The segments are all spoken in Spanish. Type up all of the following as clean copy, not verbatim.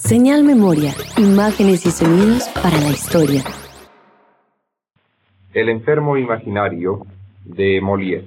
Señal Memoria, imágenes y sonidos para la historia. El enfermo imaginario de Molière.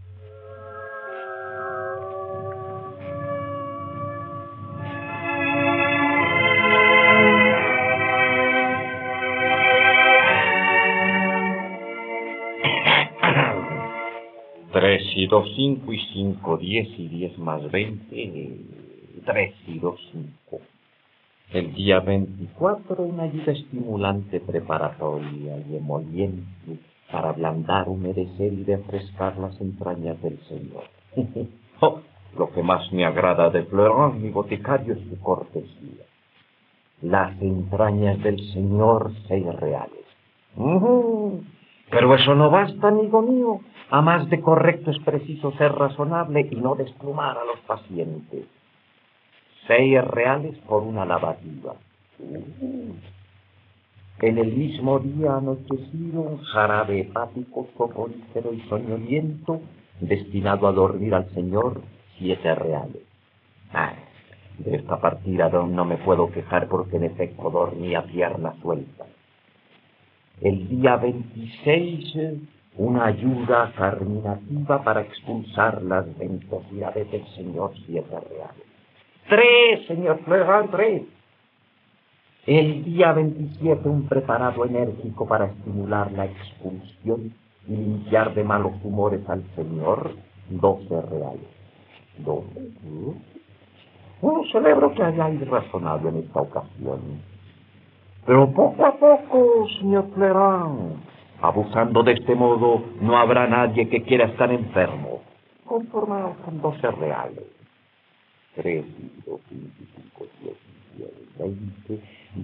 Tres y dos, 5 y 5, 10 y 10 más 20, 3 y 2, 5. El día 24, una ayuda estimulante preparatoria y emoliente para ablandar, humedecer y refrescar las entrañas del Señor. Oh, lo que más me agrada de Florent, mi boticario, es su cortesía. Las entrañas del Señor 6 reales. Pero eso no basta, amigo mío. A más de correcto es preciso ser razonable y no desplumar a los pacientes. 6 reales por una lavativa. En el mismo día anochecido, un jarabe hepático, soporífero y soñoliento, destinado a dormir al Señor, 7 reales. De esta partida no me puedo quejar porque en efecto dormí a pierna suelta. El día 26, una ayuda carminativa para expulsar las ventosidades del Señor, 7 reales. 3, señor Florent, 3. El día 27, un preparado enérgico para estimular la expulsión y limpiar de malos humores al Señor, 12 reales. 12. Bueno, celebro que hayáis razonado en esta ocasión. Pero poco a poco, señor Florent, abusando de este modo, no habrá nadie que quiera estar enfermo. Conformaos con 12 reales. 3, 5, 5, 7, 20,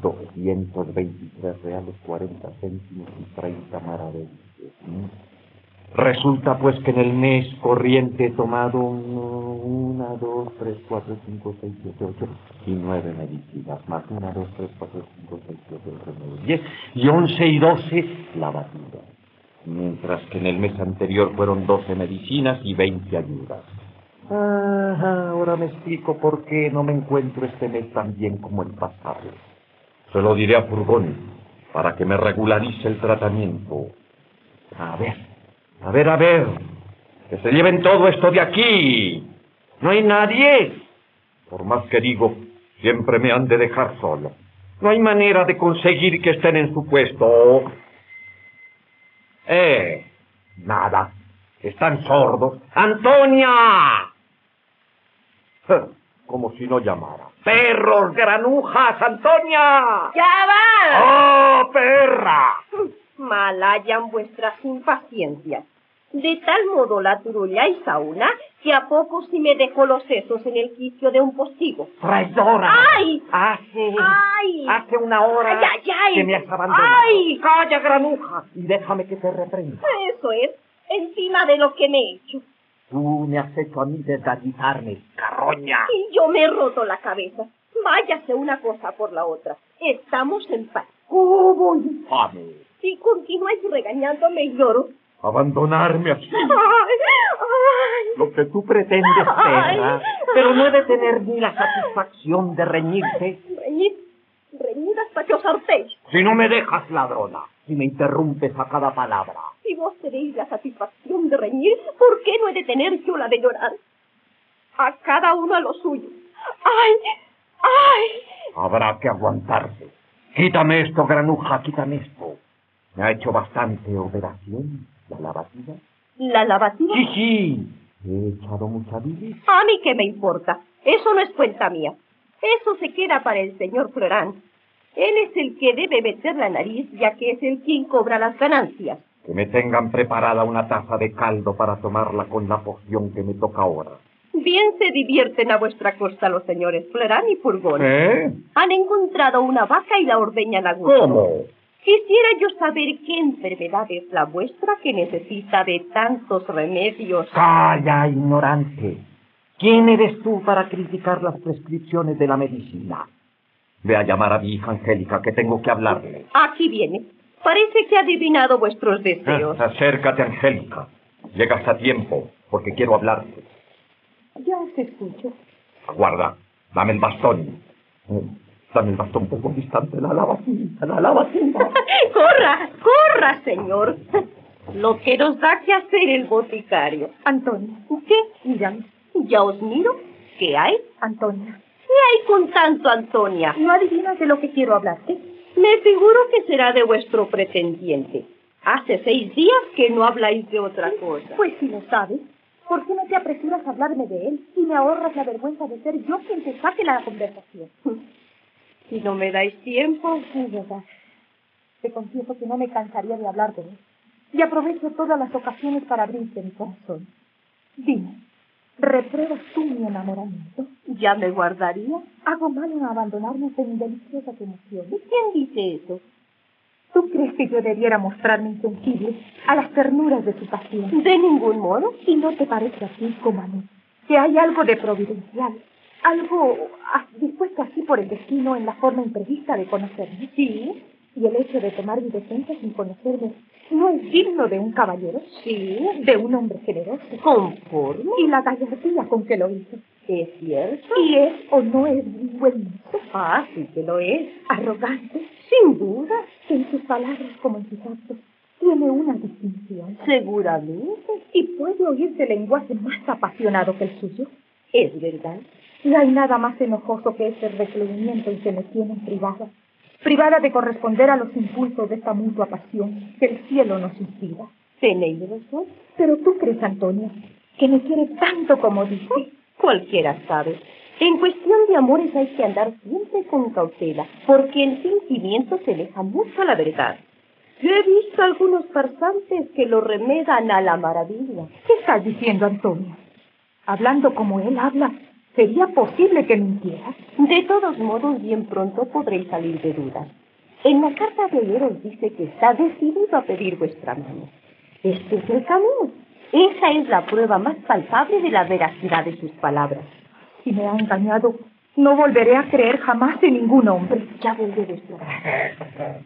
223 reales, 40 céntimos y 30 maravedíes. Resulta pues que en el mes corriente he tomado 1, 2, 3, 4, 5, 6, 7, 8 y 9 medicinas, más 1, 2, 3, 4, 5, 6, 7, 8, 9, 10 y 11 y 12 lavativas. Mientras que en el mes anterior fueron 12 medicinas y 20 ayudas. Ahora me explico por qué no me encuentro este mes tan bien como el pasado. Se lo diré a Furgón, para que me regularice el tratamiento. A ver, que se lleven todo esto de aquí. No hay nadie. Por más que digo, siempre me han de dejar solo. No hay manera de conseguir que estén en su puesto. Nada. Están sordos. ¡Antonia! Como si no llamara. ¡Perros, granujas, Antonia! ¡Ya va! ¡Oh, perra! Mal hayan vuestras impaciencias. De tal modo la turulláis a una que a poco si me dejó los sesos en el quicio de un postigo. ¡Traidora! ¡Ay! Hace una hora ¡Ay! que me has abandonado. ¡Ay! ¡Calla, granuja! Y déjame que te reprenda. Eso es, encima de lo que me he hecho. Tú me has hecho a mí desgallizarme, carroña. Y yo me he roto la cabeza. Váyase una cosa por la otra. Estamos en paz. ¡Cómo infame! Si continuáis regañándome, lloro. Abandonarme así. ¡Ay! Lo que tú pretendes, perra. Pero no he de tener ni la satisfacción de reñirte. Reñid hasta que os hartéis. Si no me dejas, ladrona. Si me interrumpes a cada palabra. Si vos tenéis la satisfacción de reñir, ¿por qué no he de tener yo la de llorar? A cada uno a lo suyo. ¡Ay! Habrá que aguantarse. Quítame esto, granuja, quítame esto. ¿Me ha hecho bastante operación la lavativa? ¿La lavativa? Sí. He echado mucha bilis. A mí qué me importa. Eso no es cuenta mía. Eso se queda para el señor Florent. Él es el que debe meter la nariz, ya que es el quien cobra las ganancias. Que me tengan preparada una taza de caldo para tomarla con la poción que me toca ahora. Bien se divierten a vuestra costa los señores Florent y Furgón. Han encontrado una vaca y la ordeñan a gusto. ¿Cómo? Quisiera yo saber qué enfermedad es la vuestra que necesita de tantos remedios. ¡Calla, ignorante! ¿Quién eres tú para criticar las prescripciones de la medicina? Ve a llamar a mi hija Angélica, que tengo que hablarle. Aquí viene. Parece que ha adivinado vuestros deseos. Acércate, Angélica. Llegas a tiempo, porque quiero hablarte. Ya os escucho. Aguarda, dame el bastón. Dame el bastón por un instante, la lavacina, la lavacina. ¡Corra, corra, señor! Lo que nos da que hacer el boticario. Antonia. ¿Qué? Mírame. Ya os miro. ¿Qué hay? Antonia. ¿Qué hay con tanto, Antonia? ¿No adivinas de lo que quiero hablarte? Me figuro que será de vuestro pretendiente. Hace 6 días que no habláis de otra cosa. Pues si lo sabes, ¿por qué no te apresuras a hablarme de él y me ahorras la vergüenza de ser yo quien te saque la conversación? Si no me dais tiempo... Es verdad. Te confieso que no me cansaría de hablar de él. Y aprovecho todas las ocasiones para abrirte mi corazón. Dime, ¿repruebas tú mi enamoramiento? ¿Ya me guardaría? ¿Hago mal en abandonarme en deliciosas emociones? ¿Quién dice eso? ¿Tú crees que yo debiera mostrarme insensible a las ternuras de su pasión? De ningún modo. ¿Y no te parece a ti como a mí que hay algo de providencial, algo dispuesto así por el destino en la forma imprevista de conocerme? Sí. ¿Y el hecho de tomar mi defensa sin conocerme no es digno de un caballero? Sí. De un hombre generoso. Conforme. ¿Y la gallardía con que lo hizo? ¿Es cierto? ¿Y es o no es un buen mozo? Ah, sí que lo es. Arrogante. Sin duda. En sus palabras como en sus actos tiene una distinción. Seguramente. ¿Y puede oírse lenguaje más apasionado que el suyo? Es verdad. No hay nada más enojoso que ese recluimiento en que me tienen privada de corresponder a los impulsos de esta mutua pasión que el cielo nos inspira. Tenéis razón. Pero tú crees, Antonia, que me quiere tanto como dice. Cualquiera sabe. En cuestión de amores hay que andar siempre con cautela, porque el sentimiento se aleja mucho a la verdad. Yo he visto algunos farsantes que lo remedan a la maravilla. ¿Qué estás diciendo, Antonia? Hablando como él habla, ¿sería posible que mintiera? De todos modos, bien pronto podréis salir de dudas. En la carta de ayer os dice que está decidido a pedir vuestra mano. Este es el camino. Esa es la prueba más palpable de la veracidad de sus palabras. Si me ha engañado, no volveré a creer jamás en ningún hombre. Ya vuelve vuestro brazo.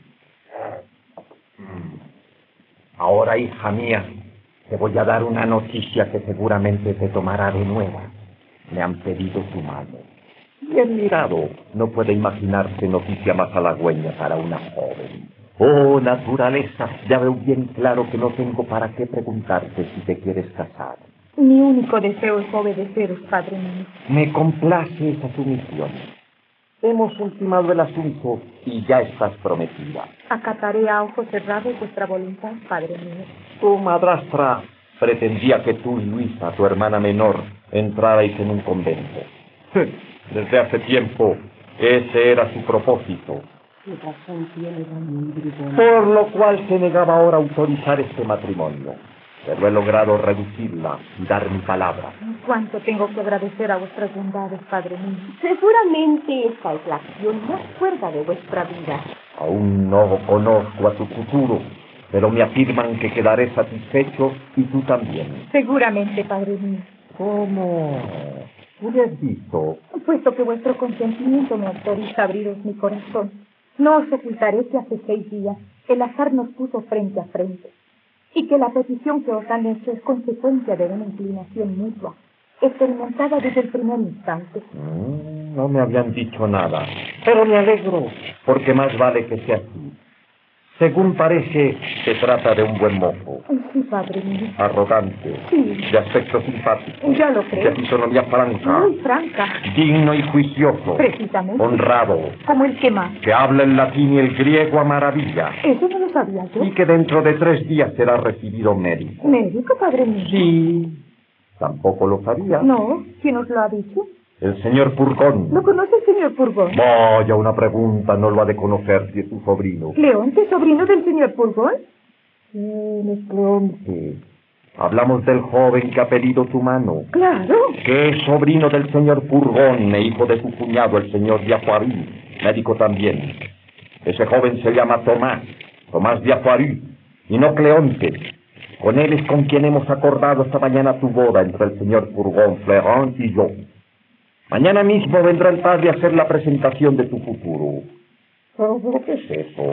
Ahora, hija mía, te voy a dar una noticia que seguramente te tomará de nueva. Me han pedido tu mano. Bien mirado, no puede imaginarse noticia más halagüeña para una joven. Oh, naturaleza, ya veo bien claro que no tengo para qué preguntarte si te quieres casar. Mi único deseo es obedeceros, padre mío. Me complace esa sumisión. Hemos ultimado el asunto y ya estás prometida. Acataré a ojos cerrados vuestra voluntad, padre mío. Tu madrastra pretendía que tú y Luisa, tu hermana menor, entrarais en un convento. Desde hace tiempo, ese era su propósito. ¿Qué razón tiene don Bribón? Por lo cual se negaba ahora a autorizar este matrimonio. Pero he logrado reducirla y dar mi palabra. ¿Cuánto tengo que agradecer a vuestras bondades, padre mío? Seguramente esta es la acción más cuerda de vuestra vida. Aún no conozco a tu futuro, pero me afirman que quedaré satisfecho y tú también. Seguramente, padre mío. ¿Cómo? ¿Tú le has visto? Puesto que vuestro consentimiento me autoriza a abriros mi corazón, no os ocultaré que hace 6 días el azar nos puso frente a frente y que la petición que os han hecho es consecuencia de una inclinación mutua, experimentada desde el primer instante. No me habían dicho nada, pero me alegro, porque más vale que sea así. Según parece, se trata de un buen mozo. Sí, padre mío. Arrogante. Sí. De aspecto simpático. Ya lo creo. De fisonomía franca. Muy franca. Digno y juicioso. Precisamente. Honrado. Como el que más. Que habla el latín y el griego a maravilla. Eso no lo sabía yo. Y que dentro de 3 días será recibido médico. ¿Médico, padre mío? Sí. Tampoco lo sabía. No. ¿Quién os lo ha dicho? El señor Purgón. ¿Lo conoce el señor Purgón? Vaya, una pregunta, no lo ha de conocer si es su sobrino. ¿Cleonte, sobrino del señor Purgón? ¿Quién es Cleonte? Hablamos del joven que ha pedido tu mano. Claro. Que es sobrino del señor Purgón e hijo de su cuñado, el señor Diafoirú, médico también. Ese joven se llama Tomás Diafoirú, y no Cleonte. Con él es con quien hemos acordado esta mañana tu boda entre el señor Purgón, Florent y yo. Mañana mismo vendrá el padre a hacer la presentación de tu futuro. ¿Pero qué es eso?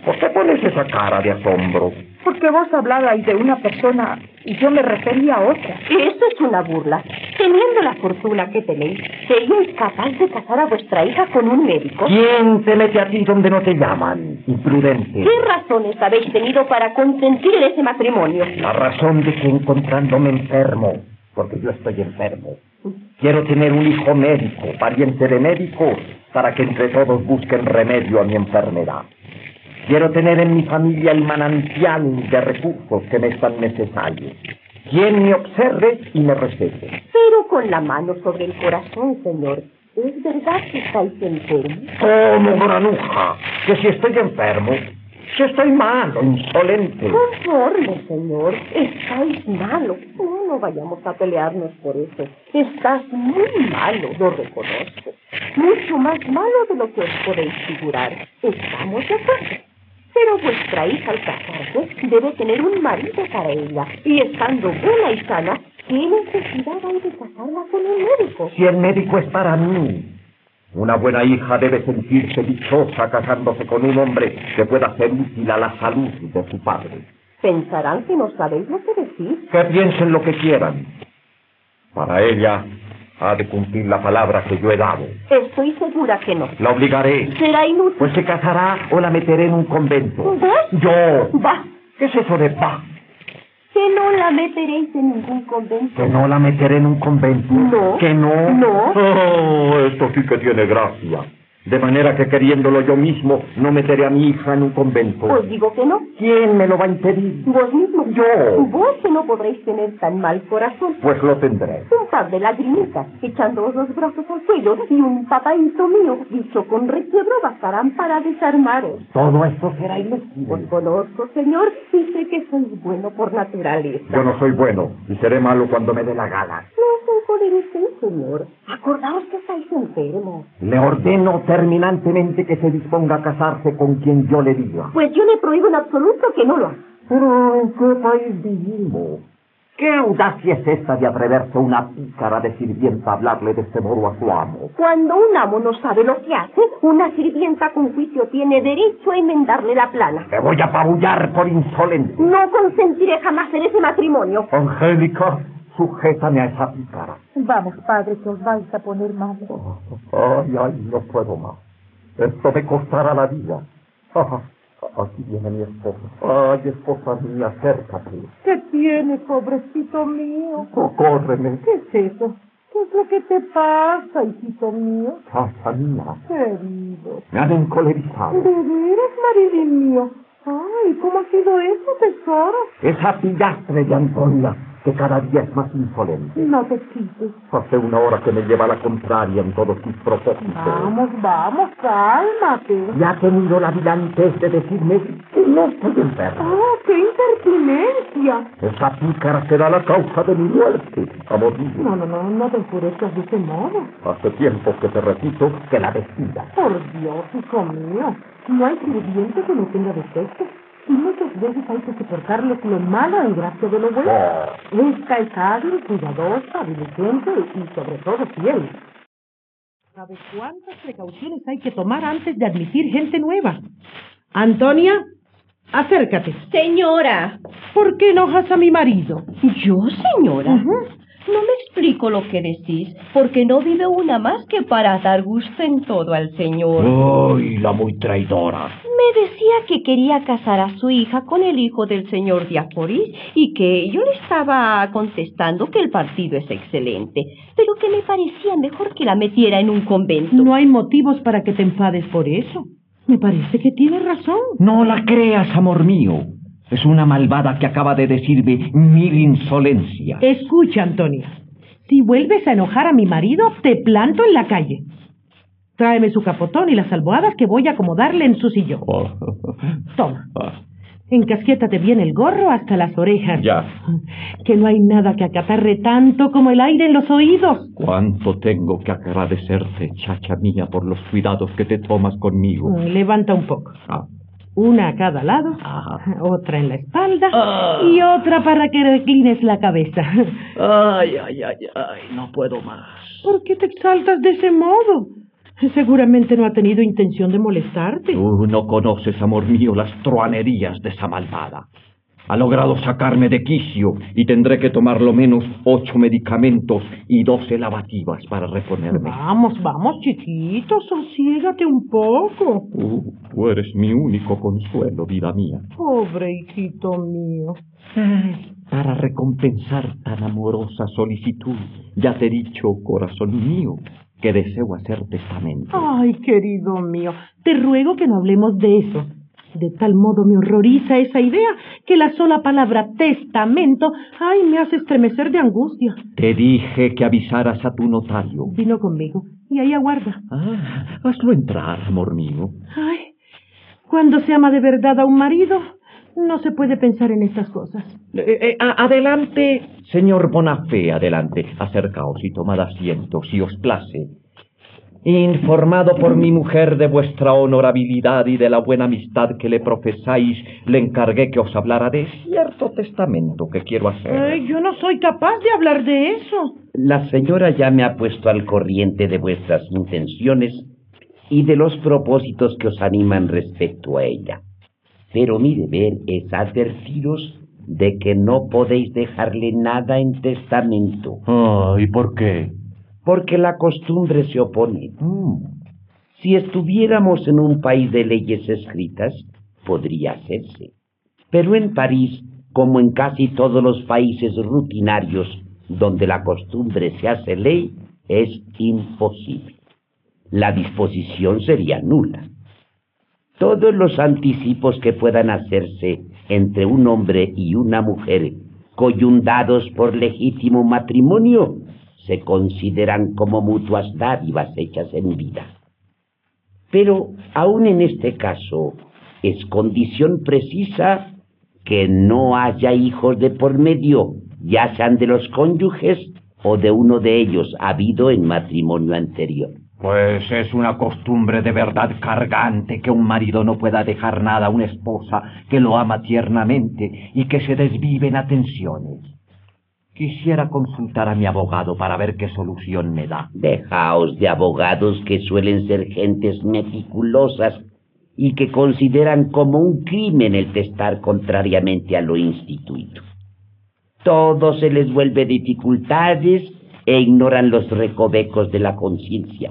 ¿Por qué pones esa cara de asombro? Porque vos hablabais de una persona y yo me refería a otra. Eso es una burla. Teniendo la fortuna que tenéis, ¿seríais capaz de casar a vuestra hija con un médico? ¿Quién te mete a ti donde no te llaman, imprudente? ¿Qué razones habéis tenido para consentir en ese matrimonio? La razón de que encontrándome enfermo, porque yo estoy enfermo, quiero tener un hijo médico, pariente de médico, para que entre todos busquen remedio a mi enfermedad. Quiero tener en mi familia el manantial de recursos que me es tan necesario. Quien me observe y me respete. Pero con la mano sobre el corazón, señor. ¿Es verdad que estáis enfermo? ¿Cómo, granuja? Que si estoy enfermo, si estoy malo, insolente. Conforme, señor. Estáis malo. No vayamos a pelearnos por eso. Estás muy malo, lo reconozco. Mucho más malo de lo que os podéis figurar. Estamos de acuerdo. Pero vuestra hija al casarse debe tener un marido para ella. Y estando buena y sana, ¿qué necesidad hay de casarla con un médico? Si el médico es para mí, una buena hija debe sentirse dichosa casándose con un hombre que pueda ser útil a la salud de su padre. Pensarán que no sabéis lo que decís. Que piensen lo que quieran. Para ella ha de cumplir la palabra que yo he dado. Estoy segura que no. La obligaré. Será inútil. Pues se casará o la meteré en un convento. ¿Vos? Yo. Va. ¿Qué es eso de va? Que no la meteréis en ningún convento. Que no la meteré en un convento. No. Que no. No. Oh, esto sí que tiene gracia. De manera que queriéndolo yo mismo, no meteré a mi hija en un convento. Pues digo que no. ¿Quién me lo va a impedir? Vos mismo. Yo. Vos que no podréis tener tan mal corazón. Pues lo tendré. Un par de lagrimitas, echándoos los brazos al cuello, y un papaíto mío, dicho con requiebro, bastarán para desarmaros. Todo esto será Os ilusión. conozco, señor, y sé que sois bueno por naturaleza. Yo no soy bueno y seré malo cuando me dé la gana. No se encolericen, señor. Acordaos que estáis enfermos. Le ordeno terminantemente que se disponga a casarse con quien yo le diga. Pues yo le prohíbo en absoluto que no lo haga. Pero ¿en qué país vivimos? ¿Qué audacia es esta de atreverse una pícara de sirvienta a hablarle de este modo a su amo? Cuando un amo no sabe lo que hace, una sirvienta con juicio tiene derecho a enmendarle la plana. Te voy a apabullar por insolente. No consentiré jamás en ese matrimonio. Angélica, sujétame a esa pícara. Vamos, padre, que os vais a poner mal. Ay, no puedo más. Esto me costará la vida. Aquí viene mi esposa. Ay, esposa mía, acércate. ¿Qué tiene, pobrecito mío? Socórreme. ¿Qué es eso? ¿Qué es lo que te pasa, hijito mío? Casa mía. Querido. Me han encolerizado. ¿De veras, Marilyn mío? Ay, ¿cómo ha sido eso, tesoro? Esa pillastre de Antonia, que cada día es más insolente. No te quites. Hace una hora que me lleva a la contraria en todos sus propósitos. Vamos, cálmate. Y ha tenido la brillantez de decirme que no estoy enfermo. ¡Oh, qué impertinencia! Esa pícara será la causa de mi muerte, amor mío. No te enfurezcas de ese modo. Hace tiempo que te repito que la despida. Por Dios, hijo mío, no hay sirviente que no tenga defectos. Y muchas veces hay que soportarles lo malo en gracia de lo bueno. Esta es hábil, cuidadosa, diligente y sobre todo fiel. ¿Sabes cuántas precauciones hay que tomar antes de admitir gente nueva? Antonia, acércate. Señora. ¿Por qué enojas a mi marido? ¿Yo, señora? No me explico lo que decís, porque no vive una más que para dar gusto en todo al señor. ¡Ay, la muy traidora! Me decía que quería casar a su hija con el hijo del señor Diaforis y que yo le estaba contestando que el partido es excelente, pero que me parecía mejor que la metiera en un convento. No hay motivos para que te enfades por eso. Me parece que tienes razón. No la creas, amor mío. Es una malvada que acaba de decirme mil insolencias. Escucha, Antonia. Si vuelves a enojar a mi marido, te planto en la calle. Tráeme su capotón y las almohadas que voy a acomodarle en su sillón. Toma. Encasquétate bien el gorro hasta las orejas. Ya. Que no hay nada que acatarre tanto como el aire en los oídos. ¿Cuánto tengo que agradecerte, chacha mía, por los cuidados que te tomas conmigo? Levanta un poco. Una a cada lado, otra en la espalda y otra para que reclines la cabeza. Ay, no puedo más. ¿Por qué te exaltas de ese modo? Seguramente no ha tenido intención de molestarte. Tú no conoces, amor mío, las truanerías de esa malvada. Ha logrado sacarme de quicio y tendré que tomar lo menos 8 medicamentos y 12 lavativas para reponerme. Vamos, chiquito, sosiégate un poco. Tú eres mi único consuelo, vida mía. Pobre hijito mío. Para recompensar tan amorosa solicitud, ya te he dicho, corazón mío, que deseo hacer testamento. Ay, querido mío, te ruego que no hablemos de eso. De tal modo me horroriza esa idea que la sola palabra testamento, me hace estremecer de angustia. Te dije que avisaras a tu notario. Vino conmigo y ahí aguarda. Hazlo entrar, amor mío. Cuando se ama de verdad a un marido, no se puede pensar en estas cosas. Adelante, señor Bonafé, adelante. Acercaos y tomad asiento, si os place. Informado por mi mujer de vuestra honorabilidad y de la buena amistad que le profesáis, le encargué que os hablara de cierto testamento que quiero hacer. Yo no soy capaz de hablar de eso. La señora ya me ha puesto al corriente de vuestras intenciones y de los propósitos que os animan respecto a ella. Pero mi deber es advertiros de que no podéis dejarle nada en testamento. ¿Y por qué? Porque la costumbre se opone. Si estuviéramos en un país de leyes escritas, podría hacerse. Pero en París, como en casi todos los países rutinarios donde la costumbre se hace ley, es imposible. La disposición sería nula. Todos los anticipos que puedan hacerse entre un hombre y una mujer, coyundados por legítimo matrimonio, se consideran como mutuas dádivas hechas en vida. Pero, aun en este caso, es condición precisa que no haya hijos de por medio, ya sean de los cónyuges o de uno de ellos habido en matrimonio anterior. Pues es una costumbre de verdad cargante que un marido no pueda dejar nada a una esposa que lo ama tiernamente y que se desvive en atenciones. Quisiera consultar a mi abogado para ver qué solución me da. Dejaos de abogados que suelen ser gentes meticulosas y que consideran como un crimen el testar contrariamente a lo instituido. Todo se les vuelve dificultades e ignoran los recovecos de la conciencia.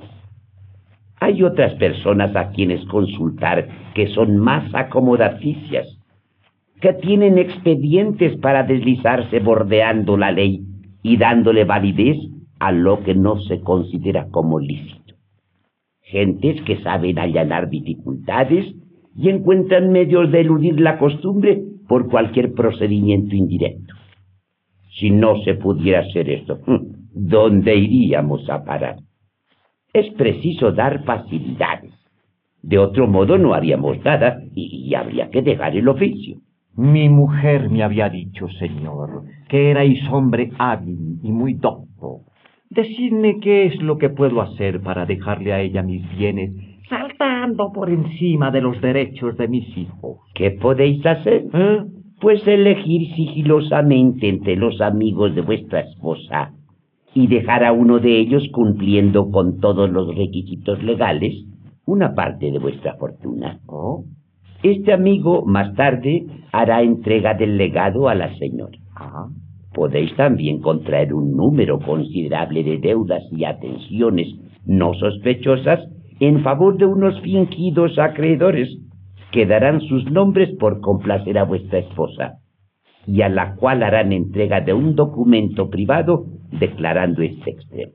Hay otras personas a quienes consultar que son más acomodaticias, que tienen expedientes para deslizarse bordeando la ley y dándole validez a lo que no se considera como lícito. Gentes que saben allanar dificultades y encuentran medios de eludir la costumbre por cualquier procedimiento indirecto. Si no se pudiera hacer esto, ¿dónde iríamos a parar? Es preciso dar facilidades. De otro modo no haríamos nada y habría que dejar el oficio. Mi mujer me había dicho, señor, que erais hombre hábil y muy docto. Decidme qué es lo que puedo hacer para dejarle a ella mis bienes, saltando por encima de los derechos de mis hijos. ¿Qué podéis hacer? Pues elegir sigilosamente entre los amigos de vuestra esposa y dejar a uno de ellos cumpliendo con todos los requisitos legales una parte de vuestra fortuna. Este amigo, más tarde, hará entrega del legado a la señora. Podéis también contraer un número considerable de deudas y atenciones no sospechosas en favor de unos fingidos acreedores que darán sus nombres por complacer a vuestra esposa y a la cual harán entrega de un documento privado declarando este extremo.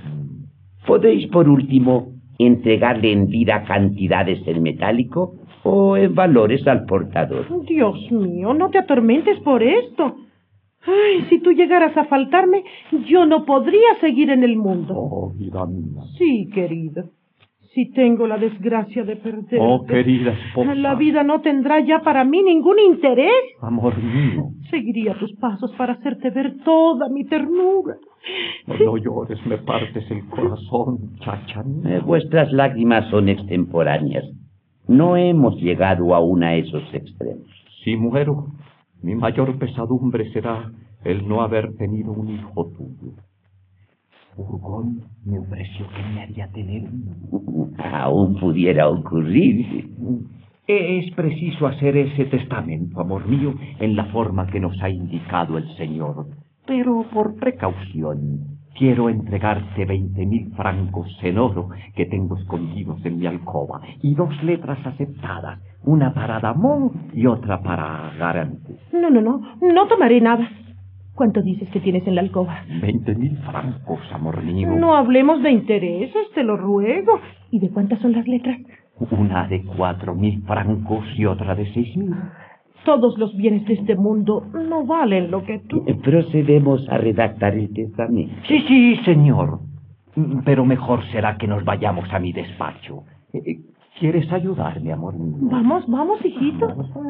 Podéis, por último, entregarle en vida cantidades en metálico o en valores al portador. Dios mío, no te atormentes por esto. Ay, si tú llegaras a faltarme, yo no podría seguir en el mundo. Oh, vida mía. Sí, querido. Si tengo la desgracia de perderte. Oh, querida esposa. La vida no tendrá ya para mí ningún interés. Amor mío. Seguiría tus pasos para hacerte ver toda mi ternura. No llores, me partes el corazón, chacha. Vuestras lágrimas son extemporáneas. No hemos llegado aún a esos extremos. Si muero, mi mayor pesadumbre será el no haber tenido un hijo tuyo. Urgón me ofreció que me haría tener uno. Aún pudiera ocurrir. Es preciso hacer ese testamento, amor mío, en la forma que nos ha indicado el Señor. Pero por precaución, quiero entregarte 20.000 francos en oro que tengo escondidos en mi alcoba y 2 letras aceptadas, una para Damón y otra para Garante. No tomaré nada. ¿Cuánto dices que tienes en la alcoba? 20.000 francos, amor mío. No hablemos de intereses, te lo ruego. ¿Y de cuántas son las letras? Una de 4.000 francos y otra de 6.000. Todos los bienes de este mundo no valen lo que tú... Procedemos a redactar el testamento. Sí, señor. Pero mejor será que nos vayamos a mi despacho. ¿Quieres ayudarme, amor mío? Vamos, hijito.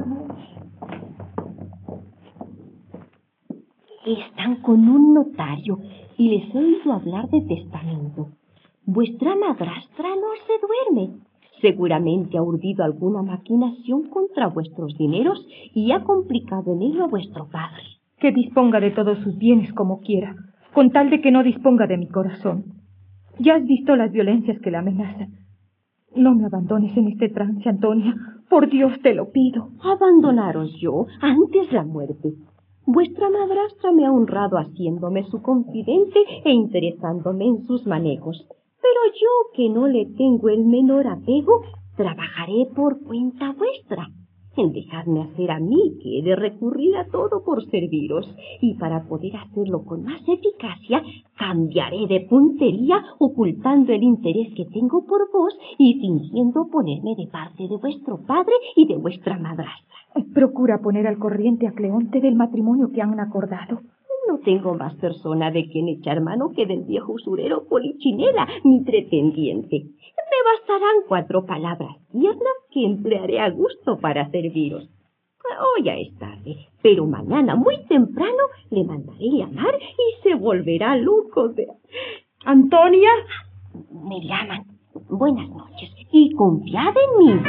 Están con un notario y les he oído hablar de testamento. Vuestra madrastra no se duerme. Seguramente ha urdido alguna maquinación contra vuestros dineros y ha complicado en ello a vuestro padre. Que disponga de todos sus bienes como quiera, con tal de que no disponga de mi corazón. Ya has visto las violencias que la amenazan. No me abandones en este trance, Antonia. Por Dios te lo pido. Abandonaros yo antes la muerte. Vuestra madrastra me ha honrado haciéndome su confidente e interesándome en sus manejos. Pero yo, que no le tengo el menor apego, trabajaré por cuenta vuestra. Dejadme hacer a mí, que he de recurrir a todo por serviros. Y para poder hacerlo con más eficacia, cambiaré de puntería, ocultando el interés que tengo por vos y fingiendo ponerme de parte de vuestro padre y de vuestra madrastra. Procura poner al corriente a Cleonte del matrimonio que han acordado. No tengo más persona de quien echar mano que del viejo usurero Polichinela, mi pretendiente. Me bastarán 4 palabras tiernas que emplearé a gusto para serviros. Hoy ya es tarde, pero mañana muy temprano le mandaré llamar y se volverá loco de... ¿Antonia? Me llaman. Buenas noches y confiad en mí.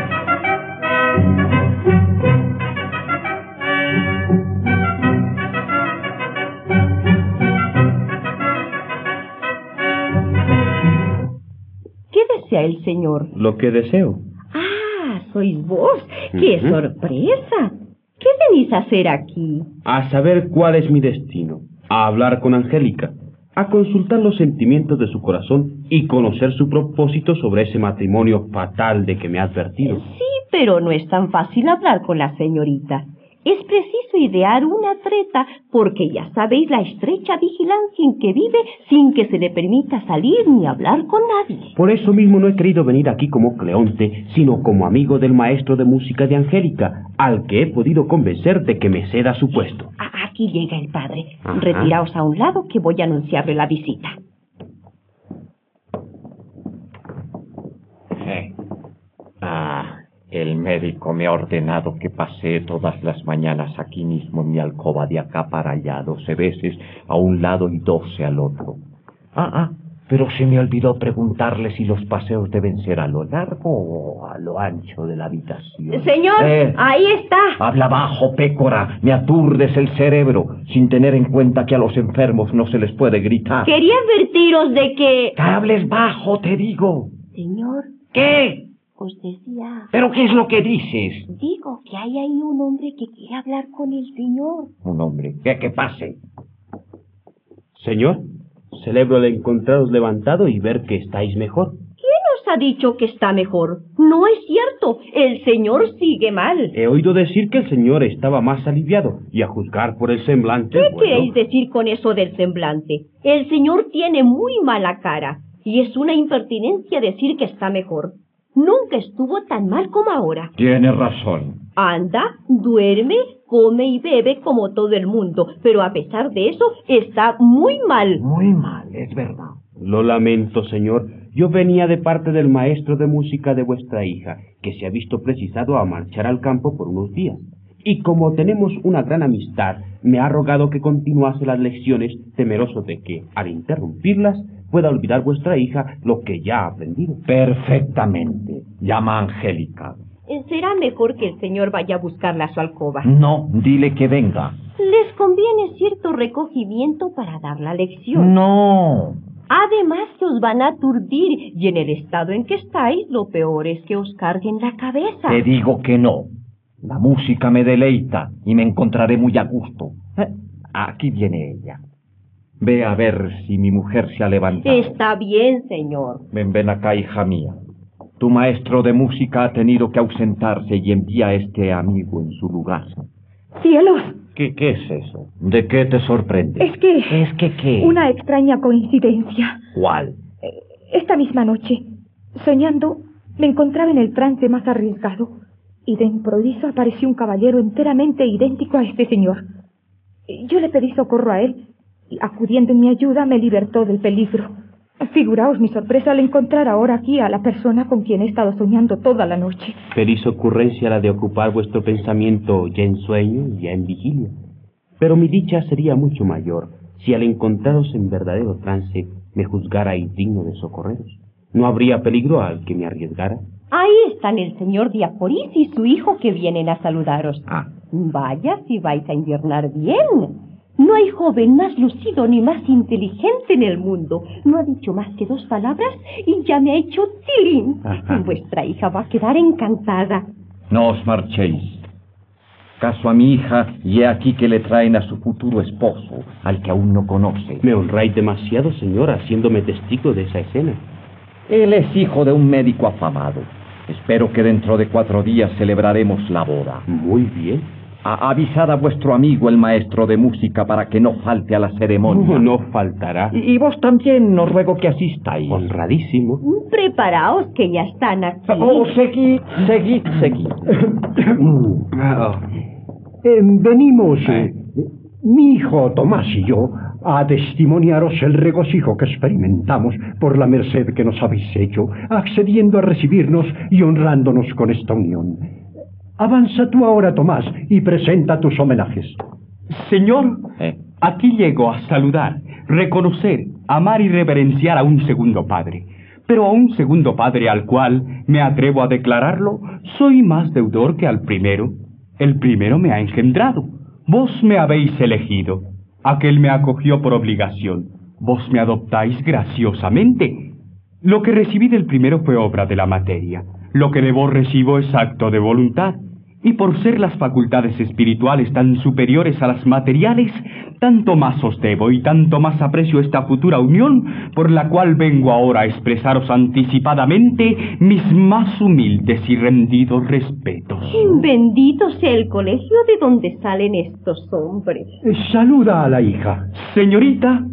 ¿Qué desea el señor? Lo que deseo. Ah, sois vos. ¡Qué sorpresa! ¿Qué venís a hacer aquí? A saber cuál es mi destino. A hablar con Angélica. A consultar los sentimientos de su corazón y conocer su propósito sobre ese matrimonio fatal de que me ha advertido. Sí, pero no es tan fácil hablar con la señorita. Es preciso idear una treta, porque ya sabéis la estrecha vigilancia en que vive sin que se le permita salir ni hablar con nadie. Por eso mismo no he querido venir aquí como Cleonte, sino como amigo del maestro de música de Angélica, al que he podido convencer de que me ceda su puesto. Aquí llega el padre. Retiraos a un lado que voy a anunciarle la visita. El médico me ha ordenado que pasee todas las mañanas aquí mismo en mi alcoba, de acá para allá, 12 veces a un lado y 12 al otro. Pero se me olvidó preguntarle si los paseos deben ser a lo largo o a lo ancho de la habitación. Señor, ahí está. Habla bajo, pécora, me aturdes el cerebro, sin tener en cuenta que a los enfermos no se les puede gritar. Quería advertiros de que... Que hables bajo, te digo. Señor. ¿Qué? Os decía... ¿Pero qué es lo que dices? Digo que hay ahí un hombre que quiere hablar con el señor. Un hombre. Que pase. Señor, celebro el encontraros levantado y ver que estáis mejor. ¿Quién os ha dicho que está mejor? No es cierto. El señor sigue mal. He oído decir que el señor estaba más aliviado, y a juzgar por el semblante... ¿Qué queréis decir con eso del semblante? El señor tiene muy mala cara, y es una impertinencia decir que está mejor. Nunca estuvo tan mal como ahora. Tienes razón. Anda, duerme, come y bebe como todo el mundo, pero a pesar de eso, está muy mal. Muy mal, es verdad. Lo lamento, señor. Yo venía de parte del maestro de música de vuestra hija, que se ha visto precisado a marchar al campo por unos días. Y como tenemos una gran amistad, me ha rogado que continuase las lecciones, temeroso de que, al interrumpirlas, pueda olvidar vuestra hija lo que ya ha aprendido. Perfectamente. Llama a Angélica. Será mejor que el señor vaya a buscarla a su alcoba. No, dile que venga. Les conviene cierto recogimiento para dar la lección. No. Además que os van a aturdir, y en el estado en que estáis, lo peor es que os carguen la cabeza. Te digo que no. La música me deleita y me encontraré muy a gusto. Aquí viene ella. Ve a ver si mi mujer se ha levantado. Está bien, señor. Ven acá, hija mía. Tu maestro de música ha tenido que ausentarse y envía a este amigo en su lugar. ¡Cielos! ¿Qué es eso? ¿De qué te sorprende? Es que... ¿Es que qué? Una extraña coincidencia. ¿Cuál? Esta misma noche, soñando, me encontraba en el trance más arriesgado y de improviso apareció un caballero enteramente idéntico a este señor. Yo le pedí socorro a él y, acudiendo en mi ayuda, me libertó del peligro. Figuraos mi sorpresa al encontrar ahora aquí a la persona con quien he estado soñando toda la noche. Feliz ocurrencia la de ocupar vuestro pensamiento ya en sueño y ya en vigilia. Pero mi dicha sería mucho mayor si al encontraros en verdadero trance me juzgara indigno de socorreros. ¿No habría peligro al que me arriesgara? Ahí están el señor Diaporís y su hijo que vienen a saludaros. Vaya si vais a inviernar bien. No hay joven más lucido ni más inteligente en el mundo. No ha dicho más que 2 palabras y ya me ha hecho tilín. Vuestra hija va a quedar encantada. No os marchéis. Caso a mi hija y he aquí que le traen a su futuro esposo, al que aún no conoce. Me honráis demasiado, señora, haciéndome testigo de esa escena. Él es hijo de un médico afamado. Espero que dentro de 4 días celebraremos la boda. Muy bien. Avisad a vuestro amigo el maestro de música para que no falte a la ceremonia. No faltará. Y vos también os ruego que asistáis. Honradísimo. Preparaos que ya están aquí. Seguid. Venimos, mi hijo Tomás y yo, a testimoniaros el regocijo que experimentamos por la merced que nos habéis hecho, accediendo a recibirnos y honrándonos con esta unión. Avanza tú ahora, Tomás, y presenta tus homenajes. Señor, aquí llego a saludar, reconocer, amar y reverenciar a un segundo padre. Pero a un segundo padre al cual, me atrevo a declararlo, soy más deudor que al primero. El primero me ha engendrado, vos me habéis elegido. Aquel me acogió por obligación, vos me adoptáis graciosamente. Lo que recibí del primero fue obra de la materia. Lo que de vos recibo es acto de voluntad, y por ser las facultades espirituales tan superiores a las materiales, tanto más os debo y tanto más aprecio esta futura unión, por la cual vengo ahora a expresaros anticipadamente mis más humildes y rendidos respetos. Bendito sea el colegio de donde salen estos hombres. Saluda a la hija. Señorita,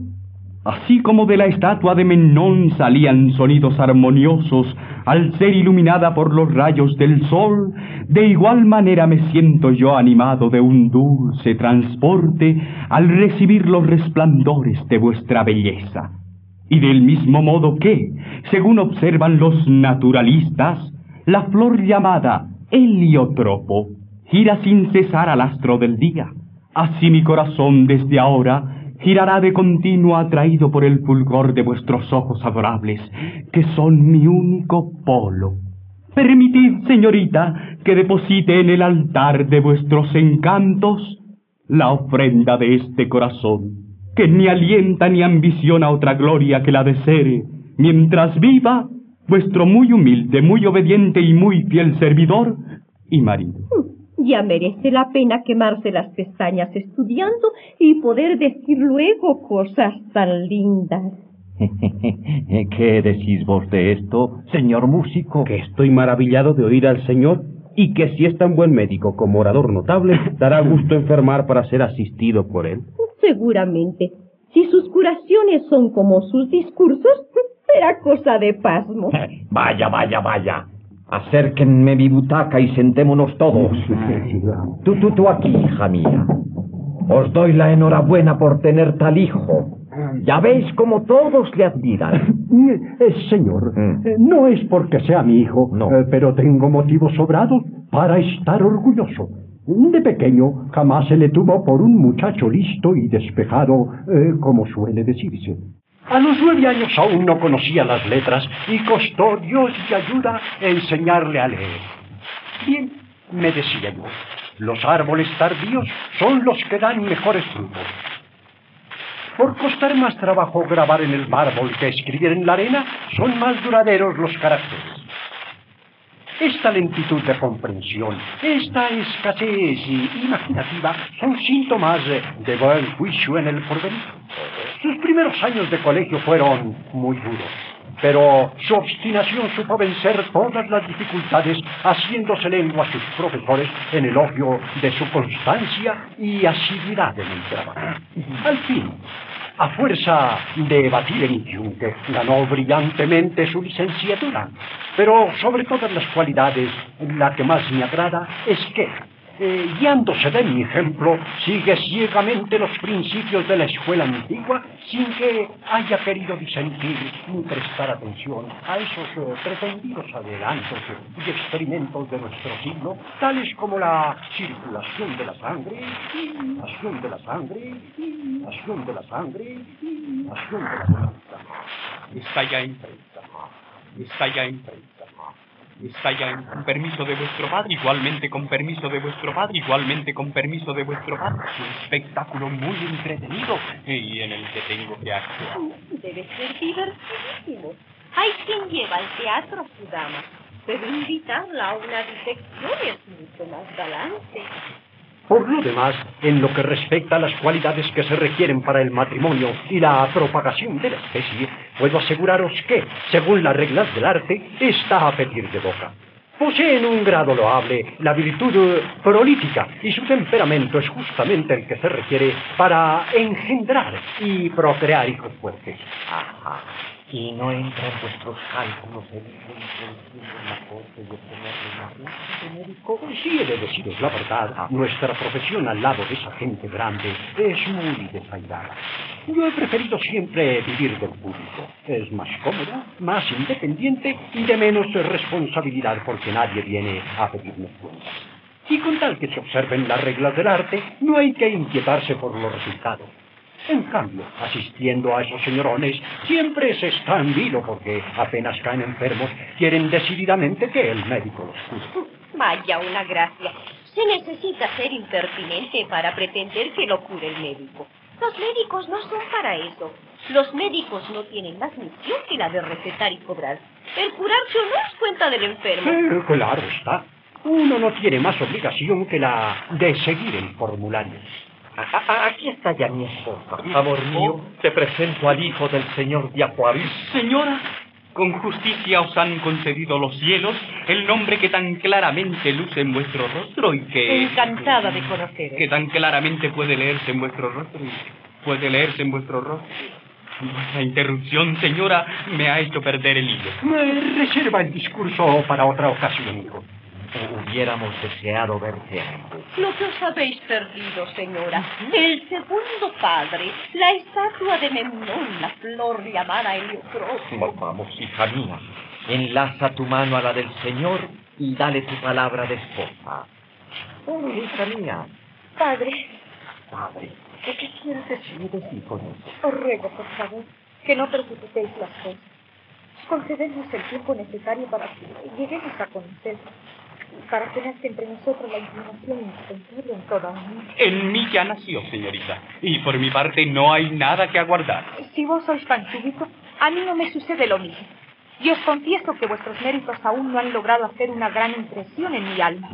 así como de la estatua de Memnón salían sonidos armoniosos al ser iluminada por los rayos del sol, de igual manera me siento yo animado de un dulce transporte al recibir los resplandores de vuestra belleza. Y del mismo modo que, según observan los naturalistas, la flor llamada heliotropo gira sin cesar al astro del día, así mi corazón desde ahora girará de continuo atraído por el fulgor de vuestros ojos adorables, que son mi único polo. Permitid, señorita, que deposite en el altar de vuestros encantos la ofrenda de este corazón, que ni alienta ni ambiciona otra gloria que la de ser, mientras viva, vuestro muy humilde, muy obediente y muy fiel servidor y marido. Ya merece la pena quemarse las pestañas estudiando y poder decir luego cosas tan lindas. ¿Qué decís vos de esto, señor músico? Que estoy maravillado de oír al señor y que si es tan buen médico como orador notable, dará gusto enfermar para ser asistido por él. Seguramente. Si sus curaciones son como sus discursos, será cosa de pasmo. Vaya. Acérquenme mi butaca y sentémonos todos. Tú aquí, hija mía. Os doy la enhorabuena por tener tal hijo. Ya veis como todos le admiran. Señor, no es porque sea mi hijo, no. Pero tengo motivos sobrados para estar orgulloso. De pequeño jamás se le tuvo por un muchacho listo y despejado, como suele decirse. A los 9 años aún no conocía las letras y costó Dios y ayuda enseñarle a leer. Bien, me decía yo, los árboles tardíos son los que dan mejores frutos. Por costar más trabajo grabar en el mármol que escribir en la arena, son más duraderos los caracteres. Esta lentitud de comprensión, esta escasez imaginativa son síntomas de buen juicio en el porvenir. Sus primeros años de colegio fueron muy duros, pero su obstinación supo vencer todas las dificultades, haciéndose lengua a sus profesores en elogio de su constancia y asiduidad en el trabajo. Al fin, a fuerza de batir en yunque, ganó brillantemente su licenciatura. Pero sobre todas las cualidades, la que más me agrada es que, guiándose de mi ejemplo, sigue ciegamente los principios de la escuela antigua sin que haya querido disentir ni prestar atención a esos pretendidos adelantos y experimentos de nuestro siglo, tales como la circulación de la sangre, acción de la sangre, acción de la sangre, acción de la sangre. Está ya en prensa. Está ya en prensa. Está ya con permiso de vuestro padre, igualmente con permiso de vuestro padre, igualmente con permiso de vuestro padre. Un espectáculo muy entretenido y en el que tengo que actuar. Debe ser divertidísimo. Hay quien lleva al teatro a su dama, pero invitarla a una disección es mucho más galante. Por lo demás, en lo que respecta a las cualidades que se requieren para el matrimonio y la propagación de la especie, puedo aseguraros que, según las reglas del arte, está a pedir de boca. Posee en un grado loable la virtud prolífica y su temperamento es justamente el que se requiere para engendrar y procrear hijos fuertes. Ajá. ¿Y no entra en vuestros cálculos el introduciendo en la corte y obtenerle una plaza de médico? Sí, he de deciros la verdad, nuestra profesión al lado de esa gente grande es muy desairada. Yo he preferido siempre vivir del público. Es más cómodo, más independiente y de menos responsabilidad porque nadie viene a pedirme cuentas. Y con tal que se observen las reglas del arte, no hay que inquietarse por los resultados. En cambio, asistiendo a esos señorones, siempre se está en vilo porque apenas caen enfermos, quieren decididamente que el médico los cure. Vaya una gracia. Se necesita ser impertinente para pretender que lo cure el médico. Los médicos no son para eso. Los médicos no tienen más misión que la de recetar y cobrar. El curarse o no es cuenta del enfermo. Claro está. Uno no tiene más obligación que la de seguir el formulario. Aquí está ya mi esposa. Amor mío, te presento al hijo del señor Diacuavis. Señora, con justicia os han concedido los cielos el nombre que tan claramente luce en vuestro rostro y que... Encantada de conoceros. Que tan claramente puede leerse en vuestro rostro y puede leerse en vuestro rostro. La interrupción, señora, me ha hecho perder el hilo. Reserva el discurso para otra ocasión, hijo. Hubiéramos deseado verte antes. Lo que os habéis perdido, señora. El segundo padre, la estatua de Memnón, la flor llamada Heliocroto. Vamos, hija mía, enlaza tu mano a la del Señor y dale tu palabra de esposa. Hija mía. Padre, Padre, ¿qué quieres decir con eso? os ruego, por favor, que no precipitéis las cosas. Concedednos el tiempo necesario para que lleguemos a conocer, para que nazca entre nosotros la inclinación indispensable en toda unión. En mí ya nació, señorita, y por mi parte no hay nada que aguardar. Si vos sois tan súbito, a mí no me sucede lo mismo. Y os confieso que vuestros méritos aún no han logrado hacer una gran impresión en mi alma.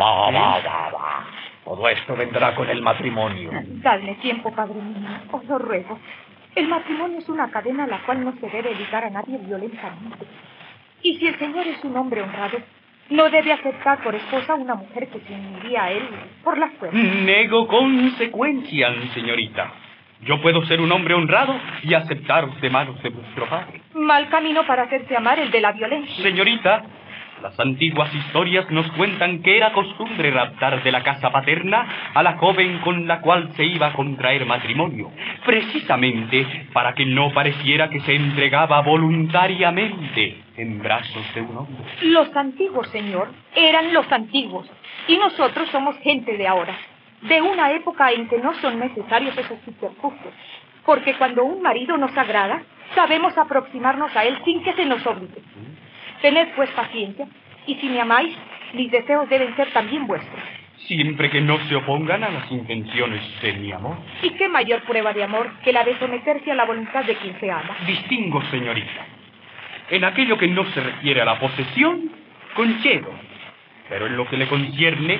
Va. Todo esto vendrá con el matrimonio. Dadme tiempo, padre mío, os lo ruego. El matrimonio es una cadena a la cual no se debe ligar a nadie violentamente. Y si el señor es un hombre honrado, no debe aceptar por esposa a una mujer que se uniría a él por la fuerza. Nego consecuencias, señorita. Yo puedo ser un hombre honrado y aceptaros de manos de vuestro padre. Mal camino para hacerse amar el de la violencia. Señorita, las antiguas historias nos cuentan que era costumbre raptar de la casa paterna a la joven con la cual se iba a contraer matrimonio, precisamente para que no pareciera que se entregaba voluntariamente en brazos de un hombre. Los antiguos, señor, eran los antiguos, y nosotros somos gente de ahora, de una época en que no son necesarios esos subterfugios, porque cuando un marido nos agrada, sabemos aproximarnos a él sin que se nos obligue. Tened pues paciencia, y si me amáis, mis deseos deben ser también vuestros. siempre que no se opongan a las intenciones de mi amor. ¿Y qué mayor prueba de amor que la de someterse a la voluntad de quien se ama? Distingo, señorita. En aquello que no se refiere a la posesión, concedo. Pero en lo que le concierne,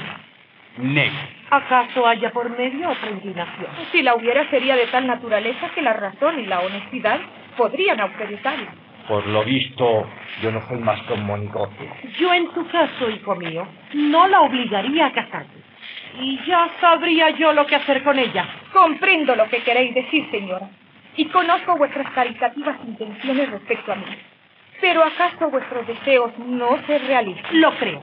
nego. ¿Acaso haya por medio otra inclinación? Si la hubiera, sería de tal naturaleza que la razón y la honestidad podrían autorizarla. Por lo visto, yo no soy más que un monigote. Yo en tu caso, hijo mío, no la obligaría a casarse. Y ya sabría yo lo que hacer con ella. Comprendo lo que queréis decir, señora, y conozco vuestras caritativas intenciones respecto a mí. Pero ¿acaso vuestros deseos no se realizan? Lo creo.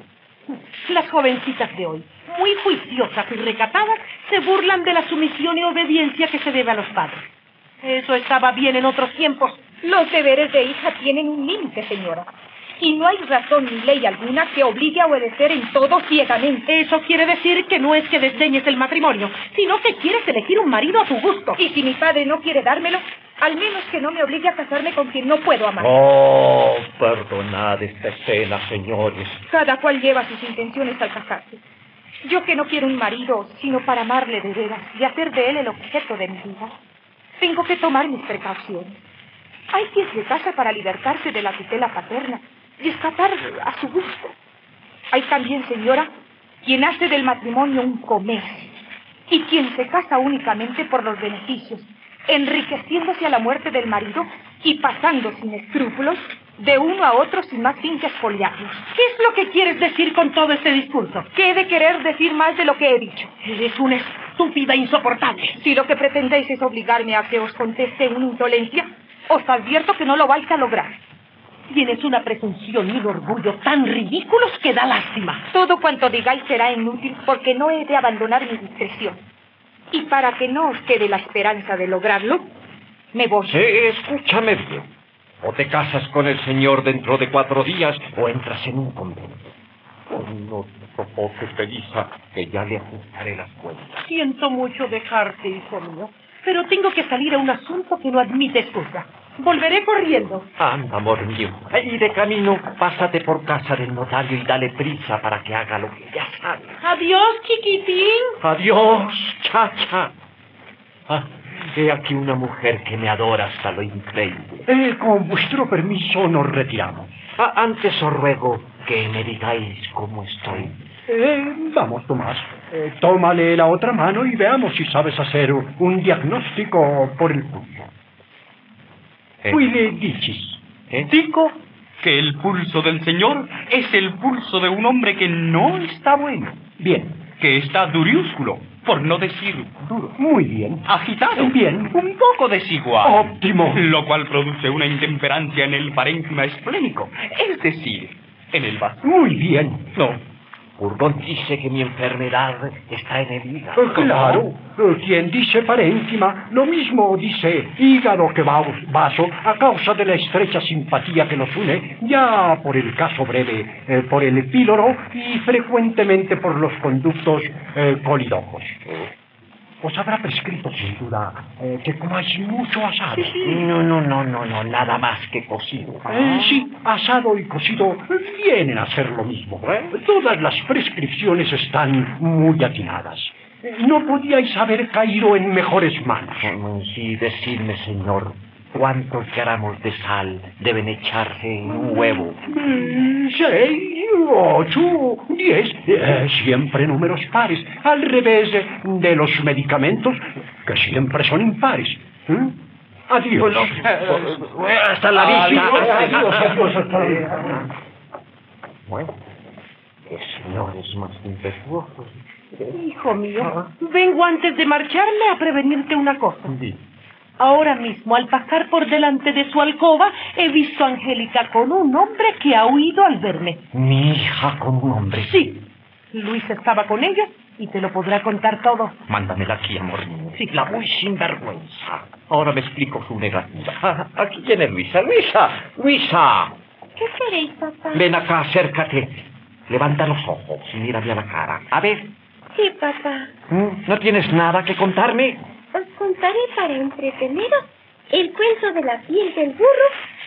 Las jovencitas de hoy, muy juiciosas y recatadas, se burlan de la sumisión y obediencia que se debe a los padres. Eso estaba bien en otros tiempos. Los deberes de hija tienen un límite, señora. Y no hay razón ni ley alguna que obligue a obedecer en todo ciegamente. Eso quiere decir que no es que desdeñes el matrimonio, sino que quieres elegir un marido a tu gusto. Y si mi padre no quiere dármelo, al menos que no me obligue a casarme con quien no puedo amar. Oh, perdonad esta escena, señores. Cada cual lleva sus intenciones al casarse. Yo que no quiero un marido, sino para amarle de veras y hacer de él el objeto de mi vida, tengo que tomar mis precauciones. Hay quien se casa para libertarse de la tutela paterna y escapar a su gusto. Hay también, señora, quien hace del matrimonio un comercio y quien se casa únicamente por los beneficios, enriqueciéndose a la muerte del marido y pasando sin escrúpulos de uno a otro sin más fin que expoliarlos. ¿Qué es lo que quieres decir con todo este discurso? ¿Qué he de querer decir más de lo que he dicho? Eres una estúpida insoportable. Si lo que pretendéis es obligarme a que os conteste en insolencia, os advierto que no lo vais a lograr. Tienes una presunción y un orgullo tan ridículos que da lástima. Todo cuanto digáis será inútil porque no he de abandonar mi discreción. Y para que no os quede la esperanza de lograrlo, me voy. Escúchame bien. O te casas con el señor dentro de 4 días o entras en un convento. No te sofoques, Elisa, que ya le ajustaré las cuentas. Siento mucho dejarte, hijo mío, pero tengo que salir a un asunto que no admite excusa. Volveré corriendo. Anda, amor mío. Y de camino, pásate por casa del notario y dale prisa para que haga lo que ya sabe. Adiós, chiquitín. Adiós, chacha. He aquí una mujer que me adora hasta lo increíble. Con vuestro permiso nos retiramos. Antes os ruego que me digáis cómo estoy. Vamos, Tomás. Tómale la otra mano y veamos si sabes hacer un diagnóstico por el pulso. Qui le dicis? Digo que el pulso del señor es el pulso de un hombre que no está bueno. Bien. Que está duriúsculo, por no decir duro. Muy bien. Agitado. Bien. Un poco desigual. Óptimo. Lo cual produce una intemperancia en el parénquima esplénico, es decir, en el vaso. Muy bien. No. Bourdon dice que mi enfermedad está en el hígado. Claro. Quien dice parénquima, lo mismo dice hígado que vaso, a causa de la estrecha simpatía que nos une, ya por el caso breve, por el píloro y frecuentemente por los conductos colidocos. Os habrá prescrito, sin duda, que comáis mucho asado. No, nada más que cocido. Sí, asado y cocido vienen a ser lo mismo. Todas las prescripciones están muy atinadas. No podíais haber caído en mejores manos. Sí, decidme, señor, ¿cuántos gramos de sal deben echarse en un huevo? 6, 8, 10, siempre números pares, al revés de los medicamentos, que siempre son impares. Adiós. Hasta la vista. Adiós, hasta la vista. Bueno, qué señores más impetuosos. Hijo mío, vengo antes de marcharme a prevenirte una cosa. Ahora mismo, al pasar por delante de su alcoba, he visto a Angélica con un hombre que ha huido al verme. ¿Mi hija con un hombre? Sí. Luis estaba con ellos y te lo podrá contar todo. Mándamela aquí, amor mío. Sí. La muy sinvergüenza. Ahora me explico su negativa. Aquí viene Luisa. ¡Luisa! ¿Qué queréis, papá? Ven acá, acércate. Levanta los ojos y mírame a la cara. A ver. Sí, papá. ¿No tienes nada que contarme? Os contaré para entreteneros el cuento de la piel del burro